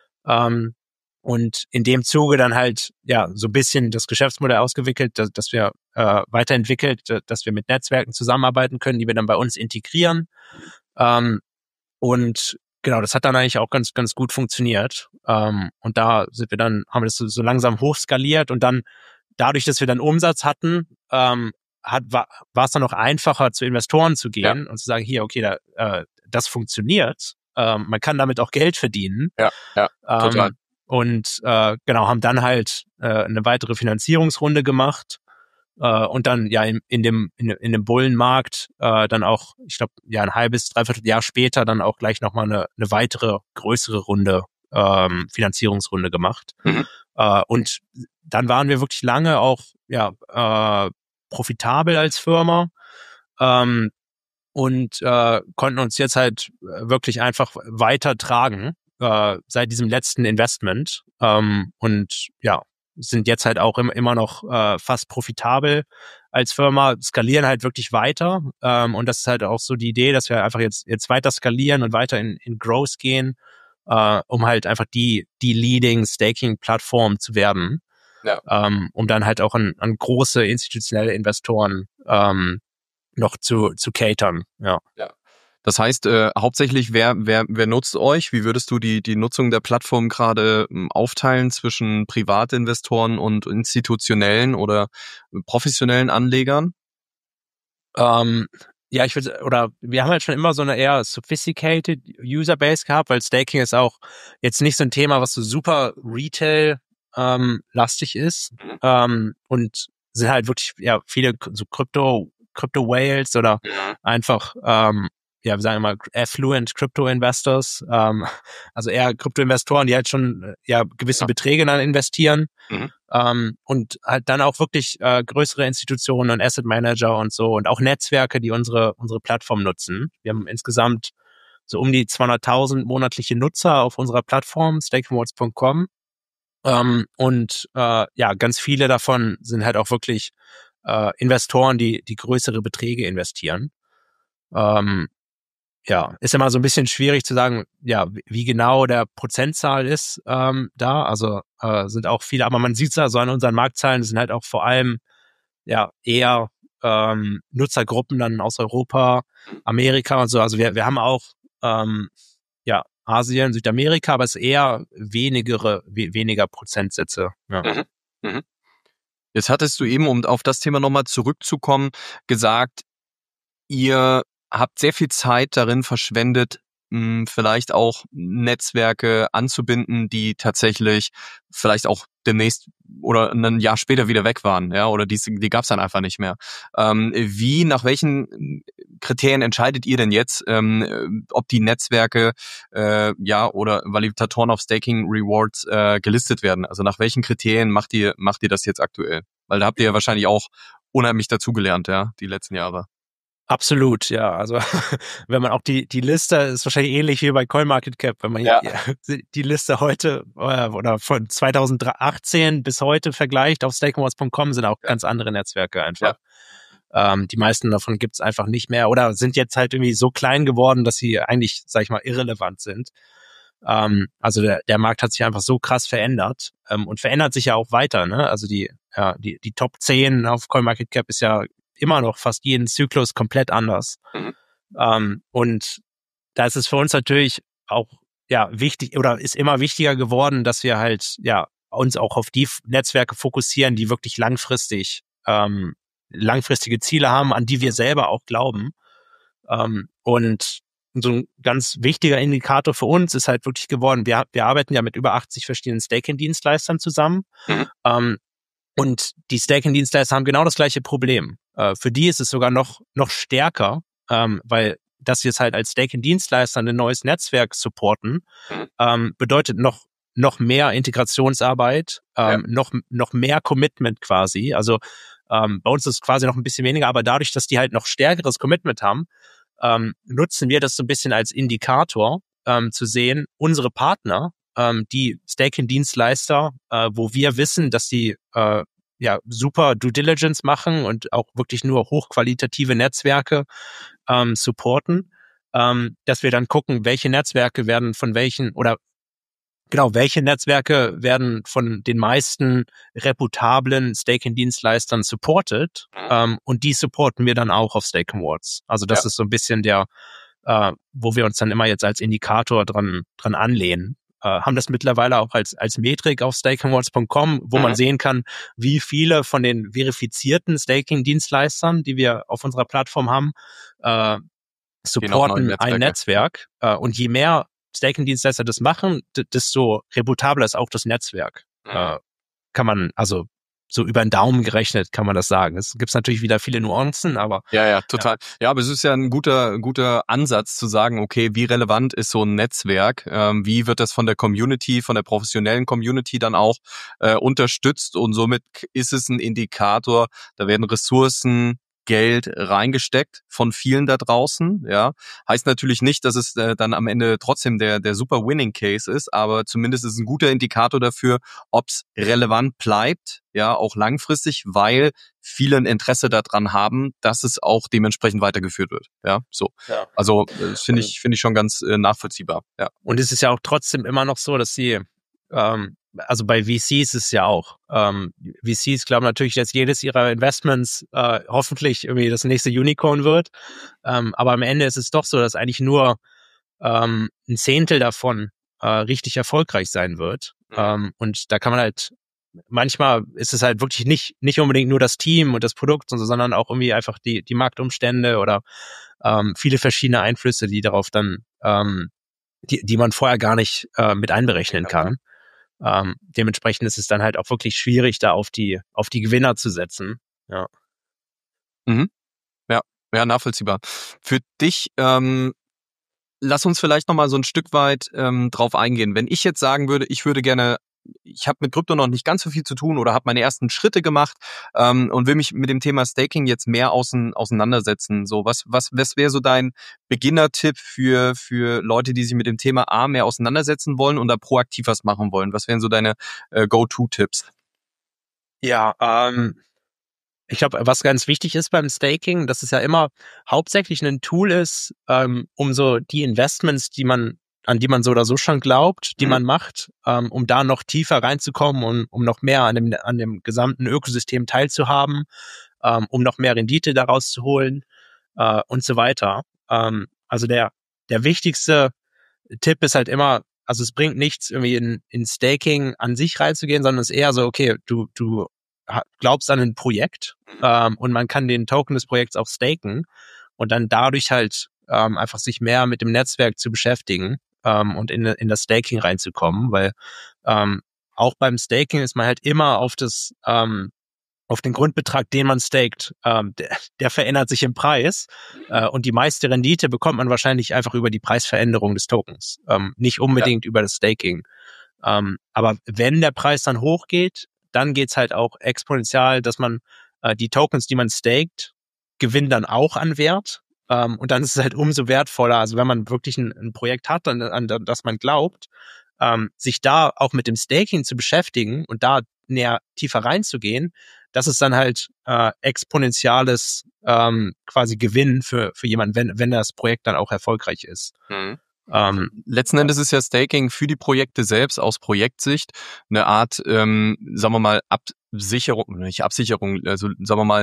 Und in dem Zuge dann halt so ein bisschen das Geschäftsmodell ausgewickelt, dass wir weiterentwickelt, dass wir mit Netzwerken zusammenarbeiten können, die wir dann bei uns integrieren. Und genau, das hat dann eigentlich auch ganz, ganz gut funktioniert. Und da haben wir das so langsam hochskaliert und dann dadurch, dass wir dann Umsatz hatten, war es dann noch einfacher, zu Investoren zu gehen und zu sagen, hier, okay, das funktioniert. Man kann damit auch Geld verdienen. Ja, total. Und haben dann halt eine weitere Finanzierungsrunde gemacht und dann ja in dem Bullenmarkt dann auch, ich glaube, ja ein halbes, dreiviertel Jahr später dann auch gleich nochmal eine weitere größere Runde, Finanzierungsrunde gemacht. Und dann waren wir wirklich lange auch profitabel als Firma und konnten uns jetzt halt wirklich einfach weiter tragen seit diesem letzten Investment und ja, sind jetzt halt auch immer noch fast profitabel als Firma, skalieren halt wirklich weiter und das ist halt auch so die Idee, dass wir einfach jetzt weiter skalieren und weiter in Growth gehen, um halt einfach die Leading Staking-Plattform zu werden, um dann halt auch an große institutionelle Investoren noch zu catern. Ja. Das heißt, hauptsächlich, wer nutzt euch? Wie würdest du die Nutzung der Plattform gerade aufteilen zwischen Privatinvestoren und institutionellen oder professionellen Anlegern? Wir haben halt schon immer so eine eher sophisticated Userbase gehabt, weil Staking ist auch jetzt nicht so ein Thema, was so super Retail lastig ist und sind halt wirklich viele so Crypto Whales oder einfach wir sagen mal affluent Crypto Investors, also eher Krypto-Investoren, die halt schon gewisse Beträge dann investieren und halt dann auch wirklich größere Institutionen und Asset Manager und so und auch Netzwerke, die unsere Plattform nutzen. Wir haben insgesamt so um die 200.000 monatliche Nutzer auf unserer Plattform stakingrewards.com und ganz viele davon sind halt auch wirklich Investoren, die größere Beträge investieren. Ist immer so ein bisschen schwierig zu sagen, wie genau der Prozentzahl ist da. Also sind auch viele, aber man sieht es also an unseren Marktzahlen, sind halt auch vor allem eher Nutzergruppen dann aus Europa, Amerika und so. Also wir haben auch Asien, Südamerika, aber es ist eher weniger Prozentsätze. Ja. Jetzt hattest du eben, um auf das Thema nochmal zurückzukommen, gesagt, ihr habt sehr viel Zeit darin verschwendet, vielleicht auch Netzwerke anzubinden, die tatsächlich vielleicht auch demnächst oder ein Jahr später wieder weg waren, oder die gab es dann einfach nicht mehr. Nach welchen Kriterien entscheidet ihr denn jetzt, ob die Netzwerke oder Validatoren auf Staking Rewards gelistet werden? Also nach welchen Kriterien macht ihr das jetzt aktuell? Weil da habt ihr ja wahrscheinlich auch unheimlich dazugelernt, die letzten Jahre. Absolut, ja. Also wenn man auch die Liste ist wahrscheinlich ähnlich wie bei CoinMarketCap, wenn man die Liste heute oder von 2018 bis heute vergleicht auf stakingrewards.com, sind auch ganz andere Netzwerke einfach. Die meisten davon gibt's einfach nicht mehr oder sind jetzt halt irgendwie so klein geworden, dass sie eigentlich, sag ich mal, irrelevant sind. Also der Markt hat sich einfach so krass verändert und verändert sich ja auch weiter, ne? Also die Top 10 auf CoinMarketCap ist ja immer noch fast jeden Zyklus komplett anders. Und da ist es für uns natürlich auch wichtig oder ist immer wichtiger geworden, dass wir halt uns auch auf die Netzwerke fokussieren, die wirklich langfristige Ziele haben, an die wir selber auch glauben. Und so ein ganz wichtiger Indikator für uns ist halt wirklich geworden, wir arbeiten ja mit über 80 verschiedenen Staking-Dienstleistern zusammen. Und die Staking-Dienstleister haben genau das gleiche Problem. Für die ist es sogar noch stärker, weil dass wir es halt als Staking-Dienstleister ein neues Netzwerk supporten, bedeutet noch mehr Integrationsarbeit, noch mehr Commitment quasi. Also bei uns ist es quasi noch ein bisschen weniger, aber dadurch, dass die halt noch stärkeres Commitment haben, nutzen wir das so ein bisschen als Indikator, zu sehen, unsere Partner, die Staking-Dienstleister, wo wir wissen, dass die super Due Diligence machen und auch wirklich nur hochqualitative Netzwerke supporten, dass wir dann gucken, welche Netzwerke werden von den meisten reputablen Staking-Dienstleistern supported, und die supporten wir dann auch auf Staking Rewards. Also das ist so ein bisschen wo wir uns dann immer jetzt als Indikator dran anlehnen. haben das mittlerweile auch als Metrik auf stakingrewards.com, wo man sehen kann, wie viele von den verifizierten Staking-Dienstleistern, die wir auf unserer Plattform haben, supporten ein Netzwerk. Und je mehr Staking-Dienstleister das machen, desto reputabler ist auch das Netzwerk. Kann man, also so über den Daumen gerechnet, kann man das sagen. Es gibt natürlich wieder viele Nuancen, aber... Ja, total. Ja, aber es ist ja ein guter Ansatz zu sagen, okay, wie relevant ist so ein Netzwerk? Wie wird das von der Community, von der professionellen Community dann auch unterstützt? Und somit ist es ein Indikator, da werden Ressourcen, Geld reingesteckt von vielen da draußen, ja. Heißt natürlich nicht, dass es dann am Ende trotzdem der super Winning Case ist, aber zumindest ist es ein guter Indikator dafür, ob es relevant bleibt, ja, auch langfristig, weil viele ein Interesse daran haben, dass es auch dementsprechend weitergeführt wird, ja, so. Ja. Also das finde ich schon ganz nachvollziehbar, ja. Und es ist ja auch trotzdem immer noch so, dass sie also bei VCs ist es ja auch. VCs glauben natürlich, dass jedes ihrer Investments hoffentlich irgendwie das nächste Unicorn wird. Aber am Ende ist es doch so, dass eigentlich nur ein Zehntel davon richtig erfolgreich sein wird. Und da kann man halt, manchmal ist es halt wirklich nicht unbedingt nur das Team und das Produkt, sondern auch irgendwie einfach die Marktumstände oder viele verschiedene Einflüsse, die darauf dann, die man vorher gar nicht mit einberechnen kann. Dementsprechend ist es dann halt auch wirklich schwierig, da auf die Gewinner zu setzen. Ja. Ja, nachvollziehbar. Für dich, lass uns vielleicht nochmal so ein Stück weit drauf eingehen. Wenn ich jetzt sagen würde, ich habe mit Krypto noch nicht ganz so viel zu tun oder habe meine ersten Schritte gemacht und will mich mit dem Thema Staking jetzt mehr auseinandersetzen. So, was wäre so dein Beginner-Tipp für Leute, die sich mit dem Thema mehr auseinandersetzen wollen und da proaktiv was machen wollen? Was wären so deine Go-To-Tipps? Ja, ich glaube, was ganz wichtig ist beim Staking, dass es ja immer hauptsächlich ein Tool ist, um so die Investments, an die man so oder so schon glaubt, die man macht, um da noch tiefer reinzukommen und um noch mehr an dem gesamten Ökosystem teilzuhaben, um noch mehr Rendite daraus zu holen und so weiter. Also der wichtigste Tipp ist halt immer, also es bringt nichts, irgendwie in Staking an sich reinzugehen, sondern es ist eher so, okay, du glaubst an ein Projekt und man kann den Token des Projekts auch staken und dann dadurch halt einfach sich mehr mit dem Netzwerk zu beschäftigen und in das Staking reinzukommen, weil auch beim Staking ist man halt immer auf den Grundbetrag, den man staked, der verändert sich im Preis und die meiste Rendite bekommt man wahrscheinlich einfach über die Preisveränderung des Tokens, nicht unbedingt über das Staking. Aber wenn der Preis dann hochgeht, dann geht's halt auch exponentiell, dass man die Tokens, die man staked, gewinnen dann auch an Wert. Und dann ist es halt umso wertvoller, also wenn man wirklich ein Projekt hat, an das man glaubt, sich da auch mit dem Staking zu beschäftigen und da tiefer reinzugehen, das ist dann halt exponentielles quasi Gewinn für jemanden, wenn das Projekt dann auch erfolgreich ist. Letzten Endes ist ja Staking für die Projekte selbst aus Projektsicht eine Art, sagen wir mal, Absicherung, also sagen wir mal,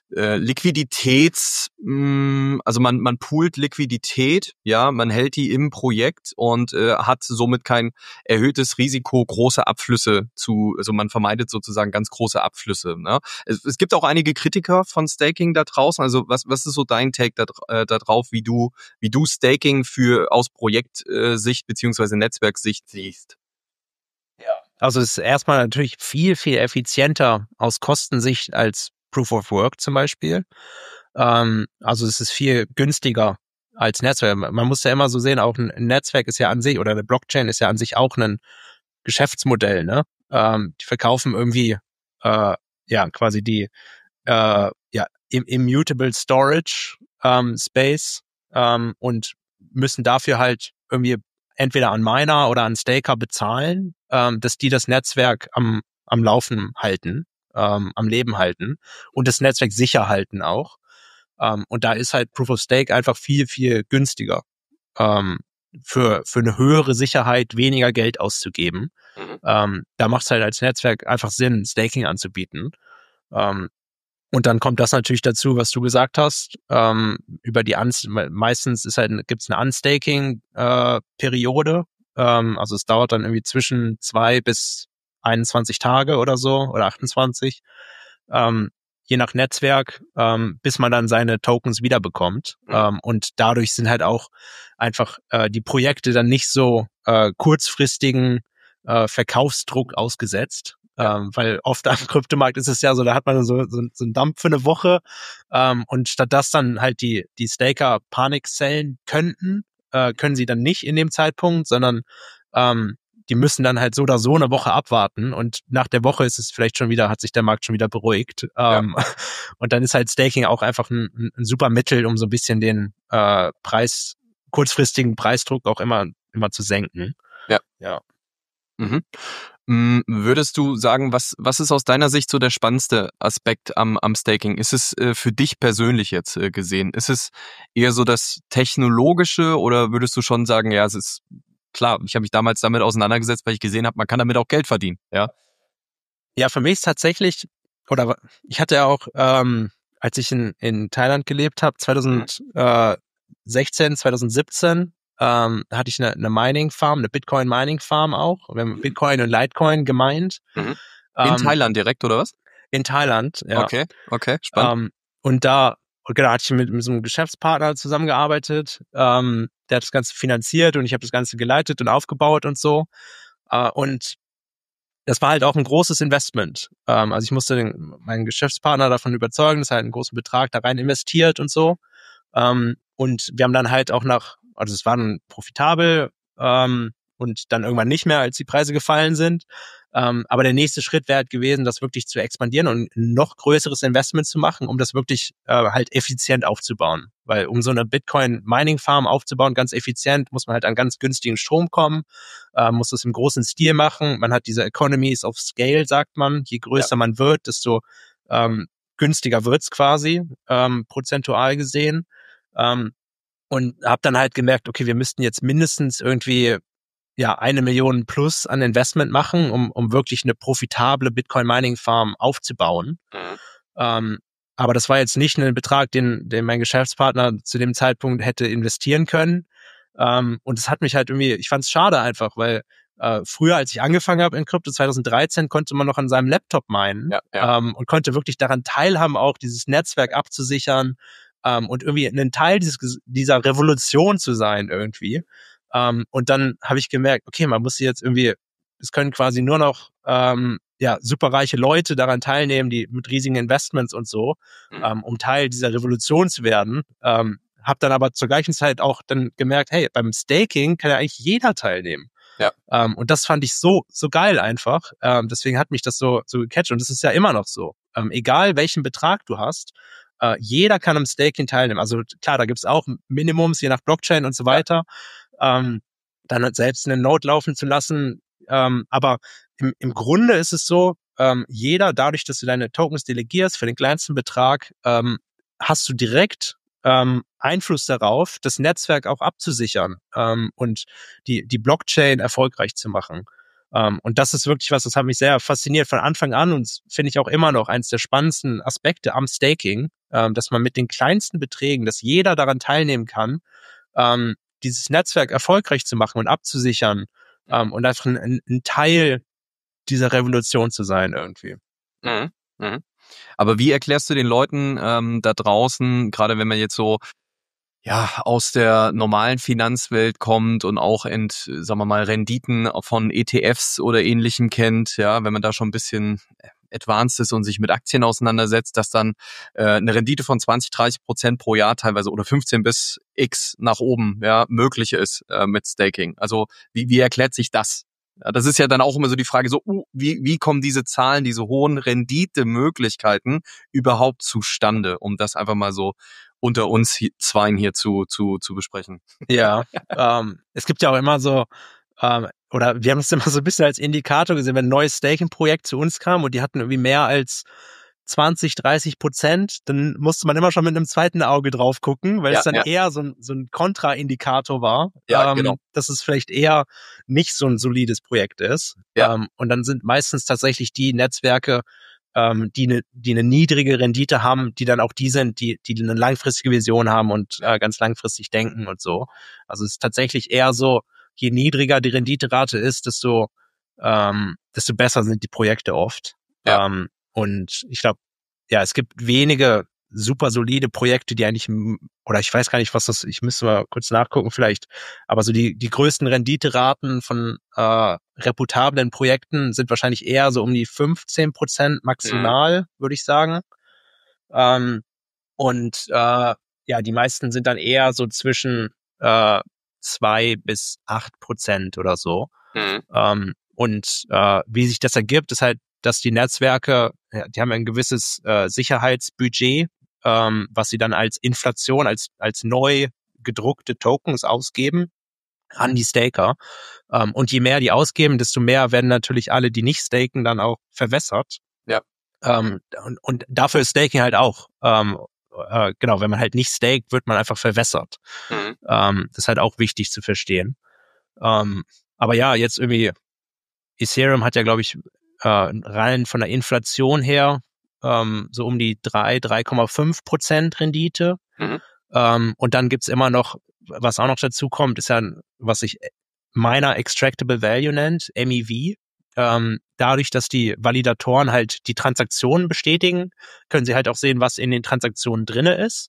also man poolt Liquidität, ja, man hält die im Projekt und hat somit kein erhöhtes Risiko, große Abflüsse also man vermeidet sozusagen ganz große Abflüsse. Ne? Es gibt auch einige Kritiker von Staking da draußen, also was ist so dein Take da drauf, wie du Staking aus Projektsicht beziehungsweise Netzwerksicht siehst? Also es ist erstmal natürlich viel, viel effizienter aus Kostensicht als Proof of Work zum Beispiel. Also es ist viel günstiger als Netzwerk. Man muss ja immer so sehen, auch ein Netzwerk ist ja an sich, oder eine Blockchain ist ja an sich auch ein Geschäftsmodell, ne? Die verkaufen irgendwie quasi die Immutable Storage Space und müssen dafür halt irgendwie entweder an Miner oder an Staker bezahlen, dass die das Netzwerk am Laufen halten, am Leben halten und das Netzwerk sicher halten auch. Und da ist halt Proof of Stake einfach viel, viel günstiger, für eine höhere Sicherheit weniger Geld auszugeben. Da macht es halt als Netzwerk einfach Sinn, Staking anzubieten. Und dann kommt das natürlich dazu, was du gesagt hast, über meistens gibt's eine Unstaking-Periode, Also es dauert dann irgendwie zwischen 2 bis 21 Tage oder so oder 28, je nach Netzwerk, bis man dann seine Tokens wiederbekommt. Und dadurch sind halt auch einfach die Projekte dann nicht so kurzfristigen Verkaufsdruck ausgesetzt. Weil oft am Kryptomarkt ist es ja so, da hat man so einen Dump für eine Woche und statt dass dann halt die Staker Panik sellen könnten, können sie dann nicht in dem Zeitpunkt, sondern die müssen dann halt so oder so eine Woche abwarten und nach der Woche ist es vielleicht schon wieder, hat sich der Markt schon wieder beruhigt. Und dann ist halt Staking auch einfach ein super Mittel, um so ein bisschen den kurzfristigen Preisdruck auch immer zu senken. Ja. Mhm. Würdest du sagen, was ist aus deiner Sicht so der spannendste Aspekt am Staking? Ist es für dich persönlich jetzt gesehen? Ist es eher so das Technologische oder würdest du schon sagen, ja, es ist klar, ich habe mich damals damit auseinandergesetzt, weil ich gesehen habe, man kann damit auch Geld verdienen, ja? Ja, für mich ist tatsächlich, oder ich hatte ja auch, als ich in Thailand gelebt habe, 2016, 2017, hatte ich eine Mining-Farm, eine Bitcoin-Mining-Farm auch. Wir haben Bitcoin und Litecoin gemeint. In Thailand direkt, oder was? In Thailand, ja. Okay, spannend. Und da hatte ich mit so einem Geschäftspartner zusammengearbeitet, der hat das Ganze finanziert und ich habe das Ganze geleitet und aufgebaut und so. Und das war halt auch ein großes Investment. Also ich musste meinen Geschäftspartner davon überzeugen, dass er halt einen großen Betrag da rein investiert und so. Und wir haben dann halt auch also es war dann profitabel und dann irgendwann nicht mehr, als die Preise gefallen sind. Aber der nächste Schritt wäre halt gewesen, das wirklich zu expandieren und ein noch größeres Investment zu machen, um das wirklich halt effizient aufzubauen. Weil um so eine Bitcoin-Mining-Farm aufzubauen, ganz effizient, muss man halt an ganz günstigen Strom kommen, muss das im großen Stil machen. Man hat diese Economies of Scale, sagt man. Je größer man wird, desto günstiger wird's quasi, prozentual gesehen. Und habe dann halt gemerkt, okay, wir müssten jetzt mindestens irgendwie 1 Million plus an Investment machen, um wirklich eine profitable Bitcoin-Mining-Farm aufzubauen. Aber das war jetzt nicht ein Betrag, den mein Geschäftspartner zu dem Zeitpunkt hätte investieren können. Und es hat mich halt irgendwie, ich fand es schade einfach, weil früher, als ich angefangen habe in Krypto 2013, konnte man noch an seinem Laptop minen und konnte wirklich daran teilhaben, auch dieses Netzwerk abzusichern und irgendwie ein Teil dieser Revolution zu sein irgendwie. Und dann habe ich gemerkt, okay, man muss jetzt irgendwie, es können quasi nur noch superreiche Leute daran teilnehmen, die mit riesigen Investments und so, um Teil dieser Revolution zu werden. Hab dann aber zur gleichen Zeit auch dann gemerkt, hey, beim Staking kann ja eigentlich jeder teilnehmen. Und das fand ich so geil einfach. Deswegen hat mich das so gecatcht und das ist ja immer noch so. Egal welchen Betrag du hast, jeder kann am Staking teilnehmen. Also klar, da gibt's auch Minimums, je nach Blockchain und so weiter. Dann halt selbst eine Node laufen zu lassen. Aber im Grunde ist es so, jeder, dadurch, dass du deine Tokens delegierst für den kleinsten Betrag, hast du direkt Einfluss darauf, das Netzwerk auch abzusichern und die Blockchain erfolgreich zu machen. Und das ist wirklich was, das hat mich sehr fasziniert von Anfang an und finde ich auch immer noch eines der spannendsten Aspekte am Staking, dass man mit den kleinsten Beträgen, dass jeder daran teilnehmen kann, dieses Netzwerk erfolgreich zu machen und abzusichern und einfach ein Teil dieser Revolution zu sein irgendwie. Aber wie erklärst du den Leuten da draußen, gerade wenn man jetzt so aus der normalen Finanzwelt kommt und auch sagen wir mal, Renditen von ETFs oder Ähnlichem kennt, wenn man da schon ein bisschen advanced ist und sich mit Aktien auseinandersetzt, dass dann eine Rendite von 20-30% pro Jahr teilweise oder 15 bis X nach oben möglich ist mit Staking. Also wie erklärt sich das? Ja, das ist ja dann auch immer so die Frage, so wie kommen diese Zahlen, diese hohen Renditemöglichkeiten überhaupt zustande, um das einfach mal so unter uns Zweien hier zu besprechen. Ja, es gibt ja auch immer so, oder wir haben es immer so ein bisschen als Indikator gesehen, wenn ein neues Staking-Projekt zu uns kam und die hatten irgendwie mehr als 20-30%, dann musste man immer schon mit einem zweiten Auge drauf gucken, weil es dann eher so ein Kontraindikator war, genau. dass es vielleicht eher nicht so ein solides Projekt ist. Und dann sind meistens tatsächlich die Netzwerke, die eine niedrige Rendite haben, die dann auch die sind, die eine langfristige Vision haben und ganz langfristig denken und so. Also es ist tatsächlich eher so, je niedriger die Renditerate ist, desto besser sind die Projekte oft. Ja. Und ich glaube, ja, es gibt wenige super solide Projekte, die eigentlich, oder ich weiß gar nicht, was das, ich müsste mal kurz nachgucken vielleicht, aber so die größten Renditeraten von reputablen Projekten sind wahrscheinlich eher so um die 15% maximal, würde ich sagen. Ja, die meisten sind dann eher so zwischen 2-8% oder so. Wie sich das ergibt, ist halt, dass die Netzwerke, die haben ein gewisses Sicherheitsbudget, was sie dann als Inflation, als neu gedruckte Tokens ausgeben an die Staker. Und je mehr die ausgeben, desto mehr werden natürlich alle, die nicht staken, dann auch verwässert. Ja. Und dafür ist Staking halt auch. Genau, wenn man halt nicht staked, wird man einfach verwässert. Das ist halt auch wichtig zu verstehen. Aber ja, jetzt irgendwie, Ethereum hat ja, glaube ich, rein von der Inflation her so um die 3,5% Rendite. Und dann gibt's immer noch, was auch noch dazu kommt, ist ja, was sich Miner Extractable Value nennt, MEV. Dadurch, dass die Validatoren halt die Transaktionen bestätigen, können sie halt auch sehen, was in den Transaktionen drinne ist.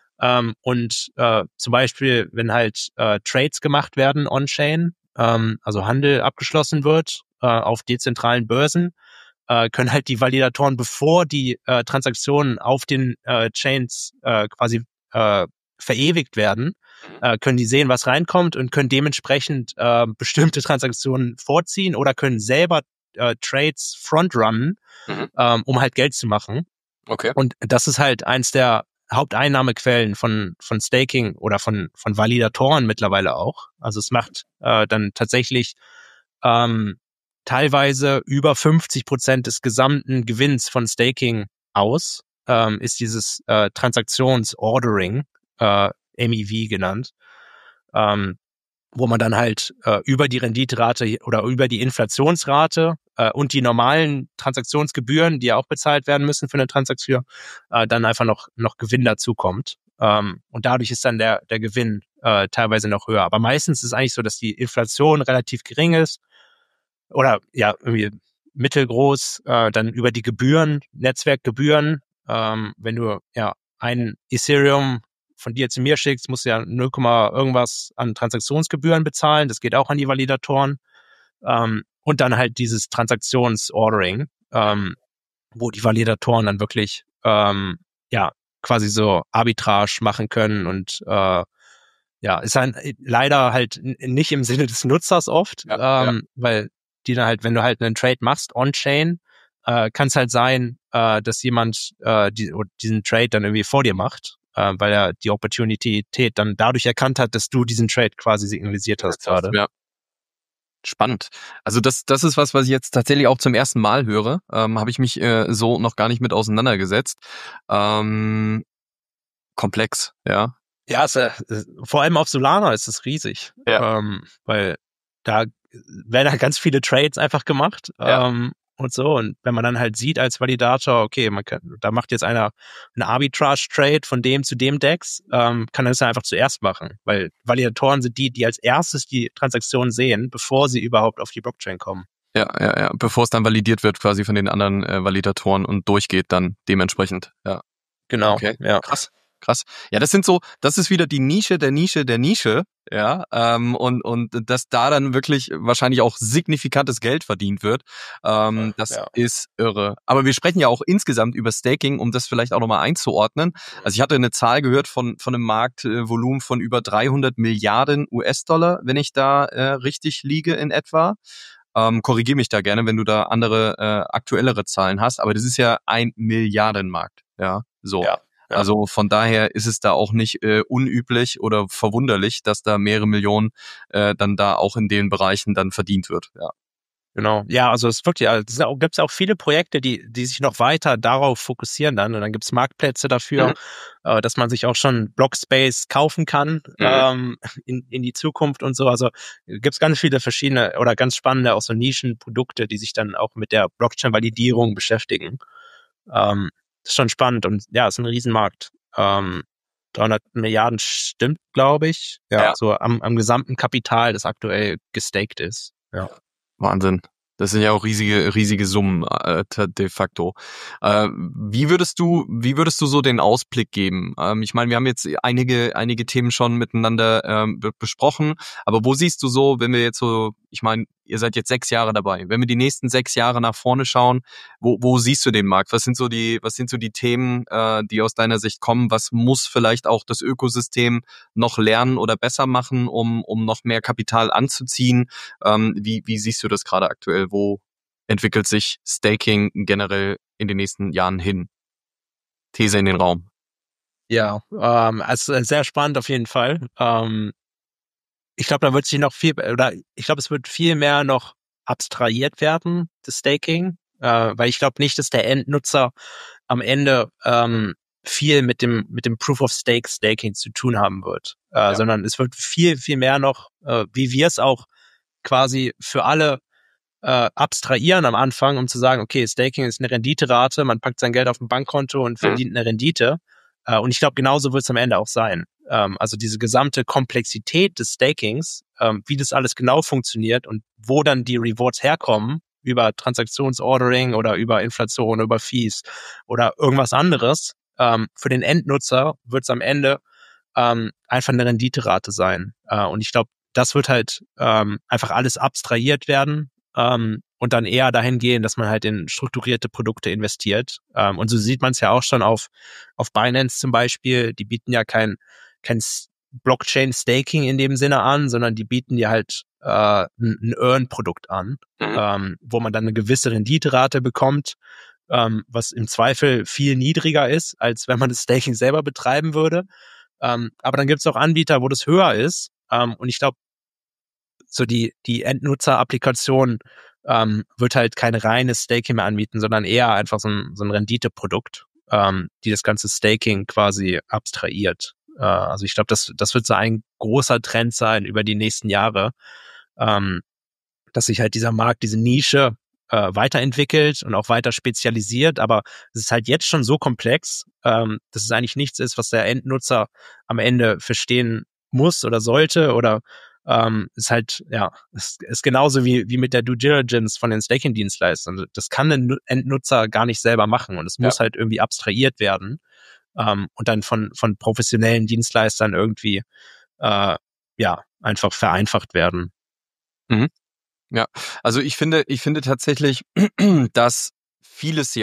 Zum Beispiel, wenn halt Trades gemacht werden on-chain, also Handel abgeschlossen wird auf dezentralen Börsen, können halt die Validatoren, bevor die Transaktionen auf den Chains quasi verewigt werden, können die sehen, was reinkommt und können dementsprechend bestimmte Transaktionen vorziehen oder können selber Trades frontrunnen, um halt Geld zu machen. Okay. Und das ist halt eins der Haupteinnahmequellen von Staking oder von Validatoren mittlerweile auch. Also es macht dann tatsächlich teilweise über 50% des gesamten Gewinns von Staking aus, ist dieses Transaktionsordering, MEV genannt, wo man dann halt über die Renditerate oder über die Inflationsrate und die normalen Transaktionsgebühren, die ja auch bezahlt werden müssen für eine Transaktion, dann einfach noch Gewinn dazukommt. Und dadurch ist dann der Gewinn teilweise noch höher. Aber meistens ist es eigentlich so, dass die Inflation relativ gering ist oder ja irgendwie mittelgroß, dann über die Gebühren, Netzwerkgebühren, wenn du ja ein Ethereum von dir zu mir schickst, musst du ja 0, irgendwas an Transaktionsgebühren bezahlen. Das geht auch an die Validatoren. Und dann halt dieses Transaktionsordering, wo die Validatoren dann wirklich quasi so Arbitrage machen können und ist dann leider halt nicht im Sinne des Nutzers oft, weil die dann halt, wenn du halt einen Trade machst on-chain, kann es halt sein, dass jemand diesen Trade dann irgendwie vor dir macht, weil er die Opportunität dann dadurch erkannt hat, dass du diesen Trade quasi signalisiert hast gerade. Ja. Spannend. Also das ist was ich jetzt tatsächlich auch zum ersten Mal höre. Habe ich mich so noch gar nicht mit auseinandergesetzt. Komplex, ja. Ja, vor allem auf Solana ist es riesig, weil da werden halt ganz viele Trades einfach gemacht und so. Und wenn man dann halt sieht als Validator, okay, da macht jetzt einer eine Arbitrage-Trade von dem zu dem DEX, kann das ja einfach zuerst machen, weil Validatoren sind die als erstes die Transaktionen sehen, bevor sie überhaupt auf die Blockchain kommen. Ja, bevor es dann validiert wird quasi von den anderen Validatoren und durchgeht dann dementsprechend, ja. Genau, okay. Ja. Krass. Ja, das ist wieder die Nische der Nische, ja, und dass da dann wirklich wahrscheinlich auch signifikantes Geld verdient wird, ist irre. Aber wir sprechen ja auch insgesamt über Staking, um das vielleicht auch nochmal einzuordnen. Also ich hatte eine Zahl gehört von einem Marktvolumen von über 300 Milliarden US-Dollar, wenn ich da richtig liege in etwa. Korrigiere mich da gerne, wenn du da andere, aktuellere Zahlen hast, aber das ist ja ein Milliardenmarkt, ja, so. Ja. Also von daher ist es da auch nicht unüblich oder verwunderlich, dass da mehrere Millionen dann da auch in den Bereichen dann verdient wird. Ja. Genau. Ja, also es wirklich, gibt es auch viele Projekte, die sich noch weiter darauf fokussieren dann. Und dann gibt es Marktplätze dafür, dass man sich auch schon Blockspace kaufen kann in die Zukunft und so. Also gibt es ganz viele verschiedene oder ganz spannende auch so Nischenprodukte, die sich dann auch mit der Blockchain-Validierung beschäftigen. Das ist schon spannend und ja, ist ein Riesenmarkt. 300 Milliarden stimmt, glaube ich. Ja. So am gesamten Kapital, das aktuell gestaked ist. Ja. Wahnsinn. Das sind ja auch riesige Summen de facto. Wie würdest du so den Ausblick geben? Ich meine, wir haben jetzt einige Themen schon miteinander besprochen, aber wo siehst du so, wenn wir jetzt so, ich meine, ihr seid jetzt 6 Jahre dabei, wenn wir die nächsten 6 Jahre nach vorne schauen, wo siehst du den Markt? Was sind so die Themen, die aus deiner Sicht kommen? Was muss vielleicht auch das Ökosystem noch lernen oder besser machen, um noch mehr Kapital anzuziehen? Wie siehst du das gerade aktuell? Wo entwickelt sich Staking generell in den nächsten Jahren hin? These in den Raum. Ja, also sehr spannend auf jeden Fall. Ich glaube, da wird sich noch es wird viel mehr noch abstrahiert werden, das Staking, weil ich glaube nicht, dass der Endnutzer am Ende viel mit dem Proof of Stake Staking zu tun haben wird, sondern es wird viel mehr noch, wie wir es auch quasi für alle abstrahieren am Anfang, um zu sagen, okay, Staking ist eine Renditerate, man packt sein Geld auf ein Bankkonto und verdient eine Rendite. Und ich glaube, genauso wird es am Ende auch sein. Also diese gesamte Komplexität des Stakings, wie das alles genau funktioniert und wo dann die Rewards herkommen, über Transaktionsordering oder über Inflation, über Fees oder irgendwas anderes, für den Endnutzer wird es am Ende einfach eine Renditerate sein. Und ich glaube, das wird halt einfach alles abstrahiert werden, und dann eher dahin gehen, dass man halt in strukturierte Produkte investiert. Und so sieht man es ja auch schon auf Binance zum Beispiel. Die bieten ja kein Blockchain-Staking in dem Sinne an, sondern die bieten ja halt ein Earn-Produkt an, wo man dann eine gewisse Renditerate bekommt, was im Zweifel viel niedriger ist, als wenn man das Staking selber betreiben würde. Aber dann gibt es auch Anbieter, wo das höher ist. Und ich glaube, so die Endnutzer-Applikation wird halt kein reines Staking mehr anbieten, sondern eher einfach so ein Renditeprodukt, die das ganze Staking quasi abstrahiert. Also ich glaube, das wird so ein großer Trend sein über die nächsten Jahre, dass sich halt dieser Markt, diese Nische weiterentwickelt und auch weiter spezialisiert, aber es ist halt jetzt schon so komplex, dass es eigentlich nichts ist, was der Endnutzer am Ende verstehen muss oder sollte oder ist halt, ja, ist genauso wie mit der Due Diligence von den Staking-Dienstleistern. Das kann ein Endnutzer gar nicht selber machen und es muss halt irgendwie abstrahiert werden und dann von professionellen Dienstleistern irgendwie einfach vereinfacht werden. Mhm. Ja, also ich finde tatsächlich, dass vieles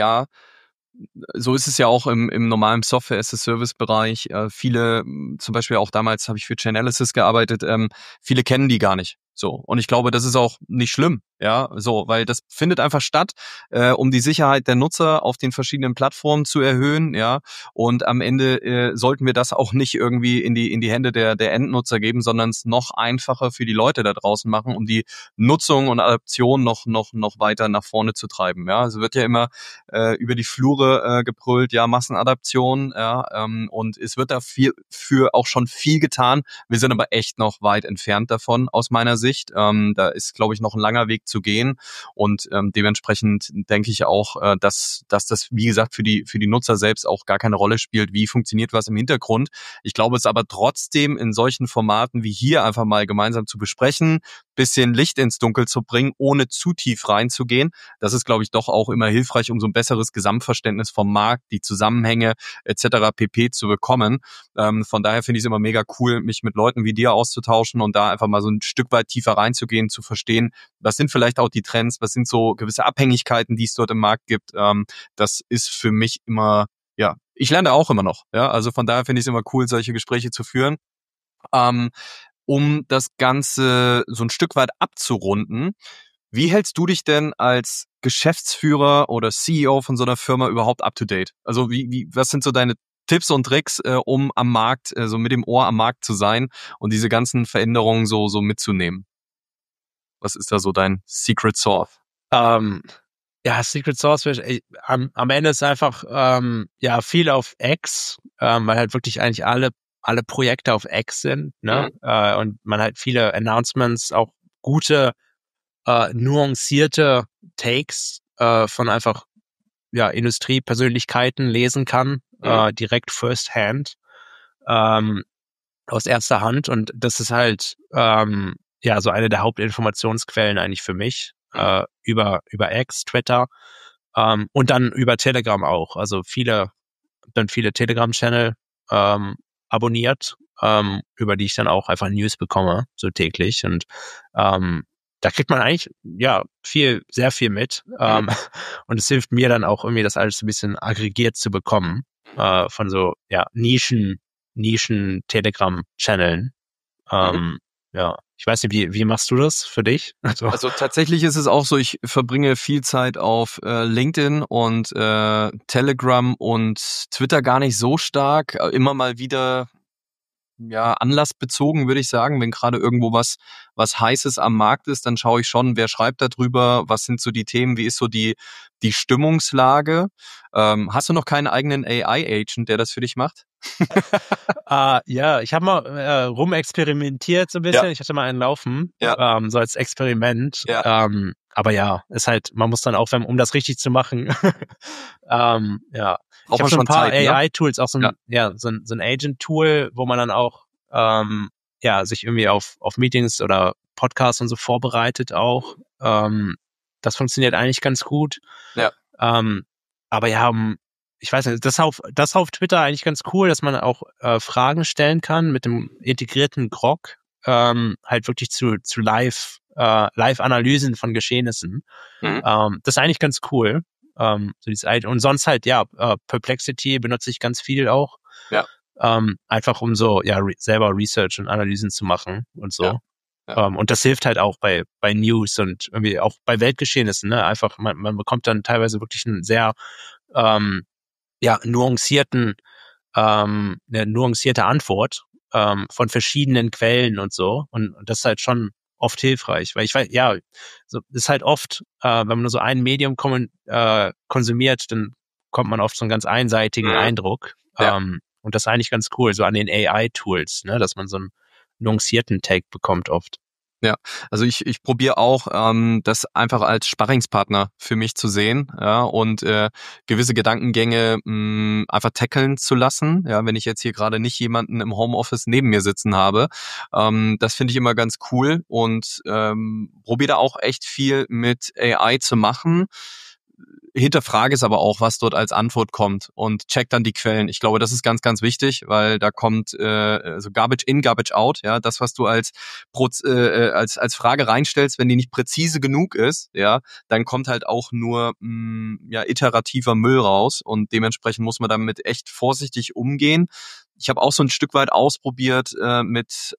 so ist es ja auch im normalen Software-as-a-Service-Bereich. Viele, zum Beispiel auch damals habe ich für Chainalysis gearbeitet, viele kennen die gar nicht. So. Und ich glaube, das ist auch nicht schlimm, ja, so, weil das findet einfach statt, um die Sicherheit der Nutzer auf den verschiedenen Plattformen zu erhöhen, ja. Und am Ende sollten wir das auch nicht irgendwie in die Hände der Endnutzer geben, sondern es noch einfacher für die Leute da draußen machen, um die Nutzung und Adaption noch weiter nach vorne zu treiben. Ja, also wird ja immer über die Flure gebrüllt, ja, Massenadaption, ja, und es wird dafür auch schon viel getan. Wir sind aber echt noch weit entfernt davon, aus meiner Sicht. Da ist, glaube ich, noch ein langer Weg zu gehen und dementsprechend denke ich auch, dass das, wie gesagt, für die Nutzer selbst auch gar keine Rolle spielt, wie funktioniert was im Hintergrund. Ich glaube, es aber trotzdem in solchen Formaten wie hier einfach mal gemeinsam zu besprechen, bisschen Licht ins Dunkel zu bringen, ohne zu tief reinzugehen. Das ist, glaube ich, doch auch immer hilfreich, um so ein besseres Gesamtverständnis vom Markt, die Zusammenhänge etc. pp. Zu bekommen. Von daher finde ich es immer mega cool, mich mit Leuten wie dir auszutauschen und da einfach mal so ein Stück weit tiefer reinzugehen, zu verstehen, was sind vielleicht auch die Trends, was sind so gewisse Abhängigkeiten, die es dort im Markt gibt. Das ist für mich immer, ja, ich lerne auch immer noch. Ja, also von daher finde ich es immer cool, solche Gespräche zu führen. Um das Ganze so ein Stück weit abzurunden, wie hältst du dich denn als Geschäftsführer oder CEO von so einer Firma überhaupt up to date? Also was sind so deine Tipps und Tricks, um am Markt, so mit dem Ohr am Markt zu sein und diese ganzen Veränderungen so mitzunehmen? Was ist da so dein Secret Sauce? Secret Sauce, am Ende ist einfach viel auf X, weil halt wirklich eigentlich alle Projekte auf X sind, ne? Und man halt viele Announcements, auch gute, nuancierte Takes von einfach Industriepersönlichkeiten lesen kann, direkt first hand. aus erster Hand, und das ist halt so eine der Hauptinformationsquellen eigentlich für mich, über X, Twitter, und dann über Telegram auch. Also viele Telegram-Channel abonniert, über die ich dann auch einfach News bekomme, so täglich. Und da kriegt man eigentlich sehr viel mit. Und es hilft mir dann auch irgendwie, das alles so ein bisschen aggregiert zu bekommen, von so Nischen-Telegram-Channeln. Ich weiß nicht, wie machst du das für dich? Also tatsächlich ist es auch so, ich verbringe viel Zeit auf LinkedIn und Telegram und Twitter gar nicht so stark. Immer mal wieder anlassbezogen, würde ich sagen. Wenn gerade irgendwo was Heißes am Markt ist, dann schaue ich schon, wer schreibt da drüber, was sind so die Themen, wie ist so die Stimmungslage. Hast du noch keinen eigenen AI-Agent, der das für dich macht? Ich habe mal rumexperimentiert so ein bisschen. Ja. Ich hatte mal einen laufen, Ja. so als Experiment. Ja. Aber ist halt, man muss dann auch, um das richtig zu machen, ich habe so ein paar AI-Tools, auch so ein Agent-Tool, wo man dann auch sich irgendwie auf Meetings oder Podcasts und so vorbereitet auch. Das funktioniert eigentlich ganz gut. Ja. Ich weiß nicht, das auf Twitter eigentlich ganz cool, dass man auch Fragen stellen kann mit dem integrierten Grok, halt wirklich zu Live-Analysen von Geschehnissen. Das ist eigentlich ganz cool. Und sonst halt, Perplexity benutze ich ganz viel auch. Ja. Einfach um so, selber Research und Analysen zu machen und so. Ja. Ja. Und das hilft halt auch bei News und irgendwie auch bei Weltgeschehnissen, ne? Einfach, man bekommt dann teilweise wirklich einen sehr, eine nuancierte Antwort, von verschiedenen Quellen und so. Und das ist halt schon oft hilfreich, weil ich weiß, so ist halt oft, wenn man nur so ein Medium konsumiert, dann kommt man oft so einen ganz einseitigen Eindruck. Ja. Und das ist eigentlich ganz cool, so an den AI-Tools, ne, dass man so einen nuancierten Take bekommt oft. Ja, also ich probiere auch, das einfach als Sparringspartner für mich zu sehen, und gewisse Gedankengänge einfach tackeln zu lassen. Ja, wenn ich jetzt hier gerade nicht jemanden im Homeoffice neben mir sitzen habe, das finde ich immer ganz cool und probiere da auch echt viel mit AI zu machen. Hinterfrage es aber auch, was dort als Antwort kommt und check dann die Quellen. Ich glaube, das ist ganz, ganz wichtig, weil da kommt so Garbage in, Garbage out. Ja, das, was du als Frage reinstellst, wenn die nicht präzise genug ist, dann kommt halt auch nur iterativer Müll raus und dementsprechend muss man damit echt vorsichtig umgehen. Ich habe auch so ein Stück weit ausprobiert mit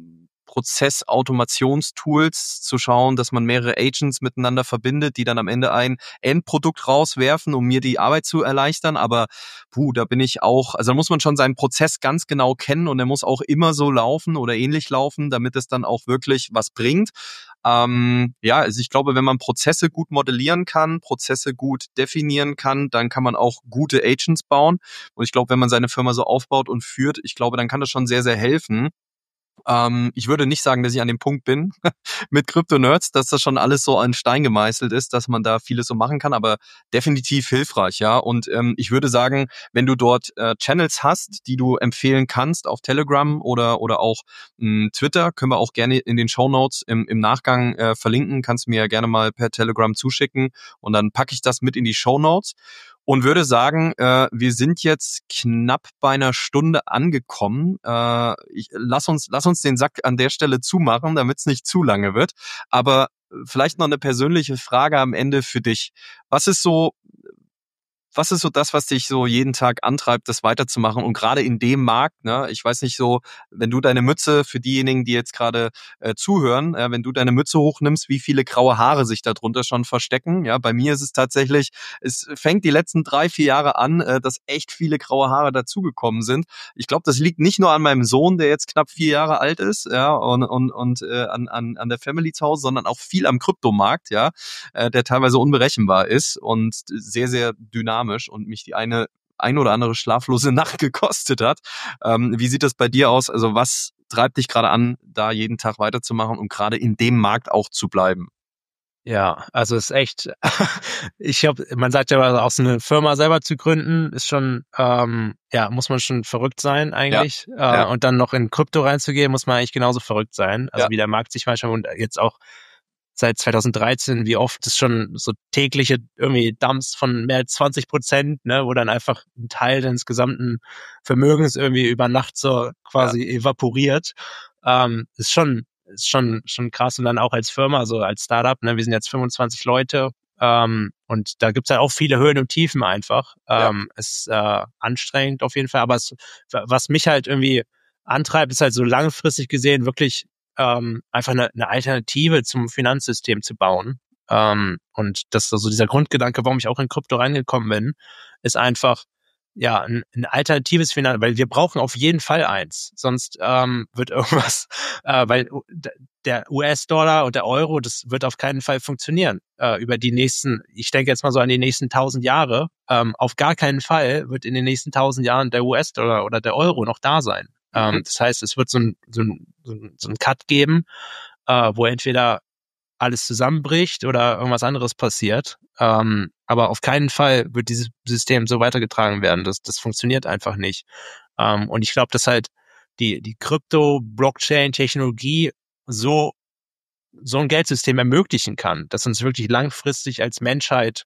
Prozessautomationstools zu schauen, dass man mehrere Agents miteinander verbindet, die dann am Ende ein Endprodukt rauswerfen, um mir die Arbeit zu erleichtern. Aber da bin ich auch, also da muss man schon seinen Prozess ganz genau kennen und der muss auch immer so laufen oder ähnlich laufen, damit es dann auch wirklich was bringt. Also ich glaube, wenn man Prozesse gut modellieren kann, Prozesse gut definieren kann, dann kann man auch gute Agents bauen. Und ich glaube, wenn man seine Firma so aufbaut und führt, ich glaube, dann kann das schon sehr, sehr helfen. Ich würde nicht sagen, dass ich an dem Punkt bin mit Crypto-Nerds, dass das schon alles so an Stein gemeißelt ist, dass man da vieles so machen kann, aber definitiv hilfreich, ja. Und ich würde sagen, wenn du dort Channels hast, die du empfehlen kannst auf Telegram oder auch Twitter, können wir auch gerne in den Shownotes im Nachgang verlinken, kannst du mir ja gerne mal per Telegram zuschicken und dann packe ich das mit in die Shownotes. Und würde sagen, wir sind jetzt knapp bei einer Stunde angekommen. Lass uns den Sack an der Stelle zumachen, damit es nicht zu lange wird. Aber vielleicht noch eine persönliche Frage am Ende für dich. Was ist so das, was dich so jeden Tag antreibt, das weiterzumachen? Und gerade in dem Markt, ne, ich weiß nicht so, wenn du deine Mütze, für diejenigen, die jetzt gerade zuhören, wenn du deine Mütze hochnimmst, wie viele graue Haare sich darunter schon verstecken. Ja, bei mir ist es tatsächlich, es fängt die letzten 3-4 Jahre an, dass echt viele graue Haare dazugekommen sind. Ich glaube, das liegt nicht nur an meinem Sohn, der jetzt knapp 4 Jahre alt ist, und an der Family zu Hause, sondern auch viel am Kryptomarkt, der teilweise unberechenbar ist und sehr, sehr dynamisch und mich die eine oder andere schlaflose Nacht gekostet hat. Wie sieht das bei dir aus? Also was treibt dich gerade an, da jeden Tag weiterzumachen und gerade in dem Markt auch zu bleiben? Ja, also ist echt, man sagt ja, auch so eine Firma selber zu gründen, ist schon, muss man schon verrückt sein eigentlich. Ja. Und dann noch in Krypto reinzugehen, muss man eigentlich genauso verrückt sein. Also wie der Markt sich manchmal und jetzt auch seit 2013, wie oft es schon so tägliche irgendwie Dumps von mehr als 20%, ne, wo dann einfach ein Teil deines gesamten Vermögens irgendwie über Nacht so quasi evaporiert. Ist schon krass. Und dann auch als Firma, so als Startup, ne, wir sind jetzt 25 Leute, und da gibt's halt auch viele Höhen und Tiefen einfach. Es ist anstrengend auf jeden Fall, aber was mich halt irgendwie antreibt, ist halt so langfristig gesehen wirklich einfach eine Alternative zum Finanzsystem zu bauen. Und das ist also dieser Grundgedanke, warum ich auch in Krypto reingekommen bin, ist einfach, ja, ein alternatives Finanz, weil wir brauchen auf jeden Fall eins. Sonst wird irgendwas, weil der US-Dollar und der Euro, das wird auf keinen Fall funktionieren. Über die nächsten, ich denke jetzt mal so an die nächsten 1000 Jahre, auf gar keinen Fall wird in den nächsten 1000 Jahren der US-Dollar oder der Euro noch da sein. Das heißt, es wird so ein Cut geben, wo entweder alles zusammenbricht oder irgendwas anderes passiert. Aber auf keinen Fall wird dieses System so weitergetragen werden. Das funktioniert einfach nicht. Und ich glaube, dass halt die Krypto-Blockchain-Technologie so ein Geldsystem ermöglichen kann, das uns wirklich langfristig als Menschheit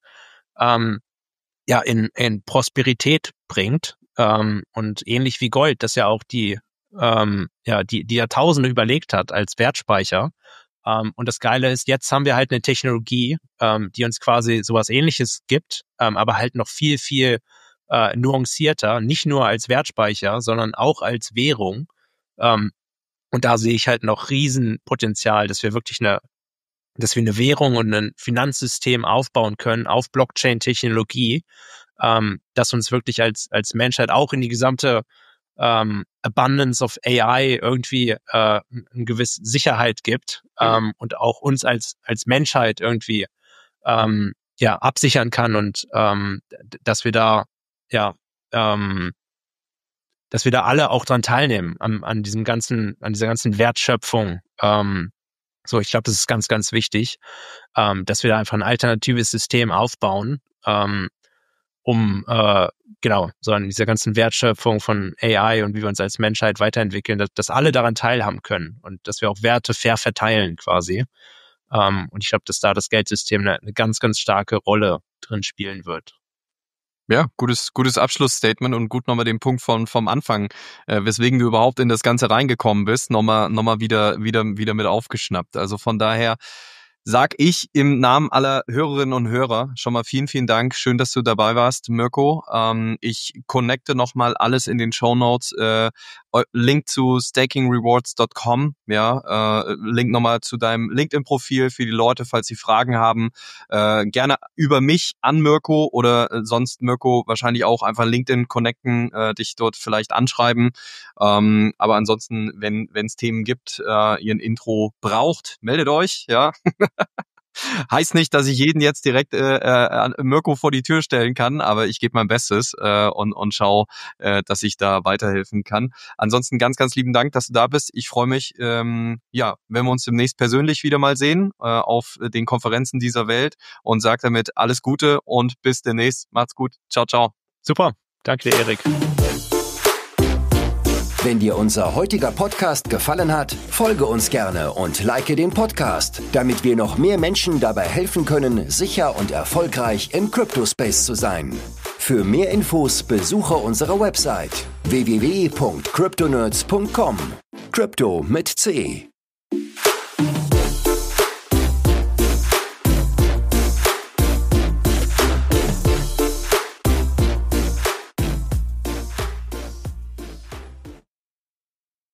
in Prosperität bringt. Und ähnlich wie Gold, das ja auch die Jahrtausende überlegt hat als Wertspeicher. Und das Geile ist, jetzt haben wir halt eine Technologie, die uns quasi sowas Ähnliches gibt, aber halt noch viel, viel nuancierter, nicht nur als Wertspeicher, sondern auch als Währung. Und da sehe ich halt noch Riesenpotenzial, dass wir wirklich eine Währung und ein Finanzsystem aufbauen können auf Blockchain-Technologie, das uns wirklich als Menschheit auch in die gesamte Abundance of AI irgendwie eine gewisse Sicherheit gibt, und auch uns als Menschheit irgendwie absichern kann und dass wir da alle auch dran teilnehmen an dieser ganzen Wertschöpfung. So, ich glaube, das ist ganz, ganz wichtig, dass wir da einfach ein alternatives System aufbauen, so an dieser ganzen Wertschöpfung von AI und wie wir uns als Menschheit weiterentwickeln, dass alle daran teilhaben können und dass wir auch Werte fair verteilen quasi. Und ich glaube, dass da das Geldsystem eine ganz, ganz starke Rolle drin spielen wird. Ja, gutes Abschlussstatement und gut nochmal den Punkt vom Anfang, weswegen du überhaupt in das Ganze reingekommen bist, nochmal wieder mit aufgeschnappt. Also von daher sag ich im Namen aller Hörerinnen und Hörer schon mal vielen, vielen Dank. Schön, dass du dabei warst, Mirko. Ich connecte nochmal alles in den Shownotes. Link zu stakingrewards.com, Link nochmal zu deinem LinkedIn-Profil für die Leute, falls sie Fragen haben. Gerne über mich an Mirko oder sonst Mirko wahrscheinlich auch einfach LinkedIn connecten, dich dort vielleicht anschreiben. Aber ansonsten, wenn es Themen gibt, ihr ein Intro braucht, meldet euch, ja. Heißt nicht, dass ich jeden jetzt direkt Mirko vor die Tür stellen kann, aber ich gebe mein Bestes und schaue, dass ich da weiterhelfen kann. Ansonsten ganz, ganz lieben Dank, dass du da bist. Ich freue mich, wenn wir uns demnächst persönlich wieder mal sehen auf den Konferenzen dieser Welt und sage damit alles Gute und bis demnächst. Macht's gut. Ciao, ciao. Super. Danke dir, Erik. Wenn dir unser heutiger Podcast gefallen hat, folge uns gerne und like den Podcast, damit wir noch mehr Menschen dabei helfen können, sicher und erfolgreich im Crypto-Space zu sein. Für mehr Infos besuche unsere Website www.cryptonerds.com. Crypto mit C.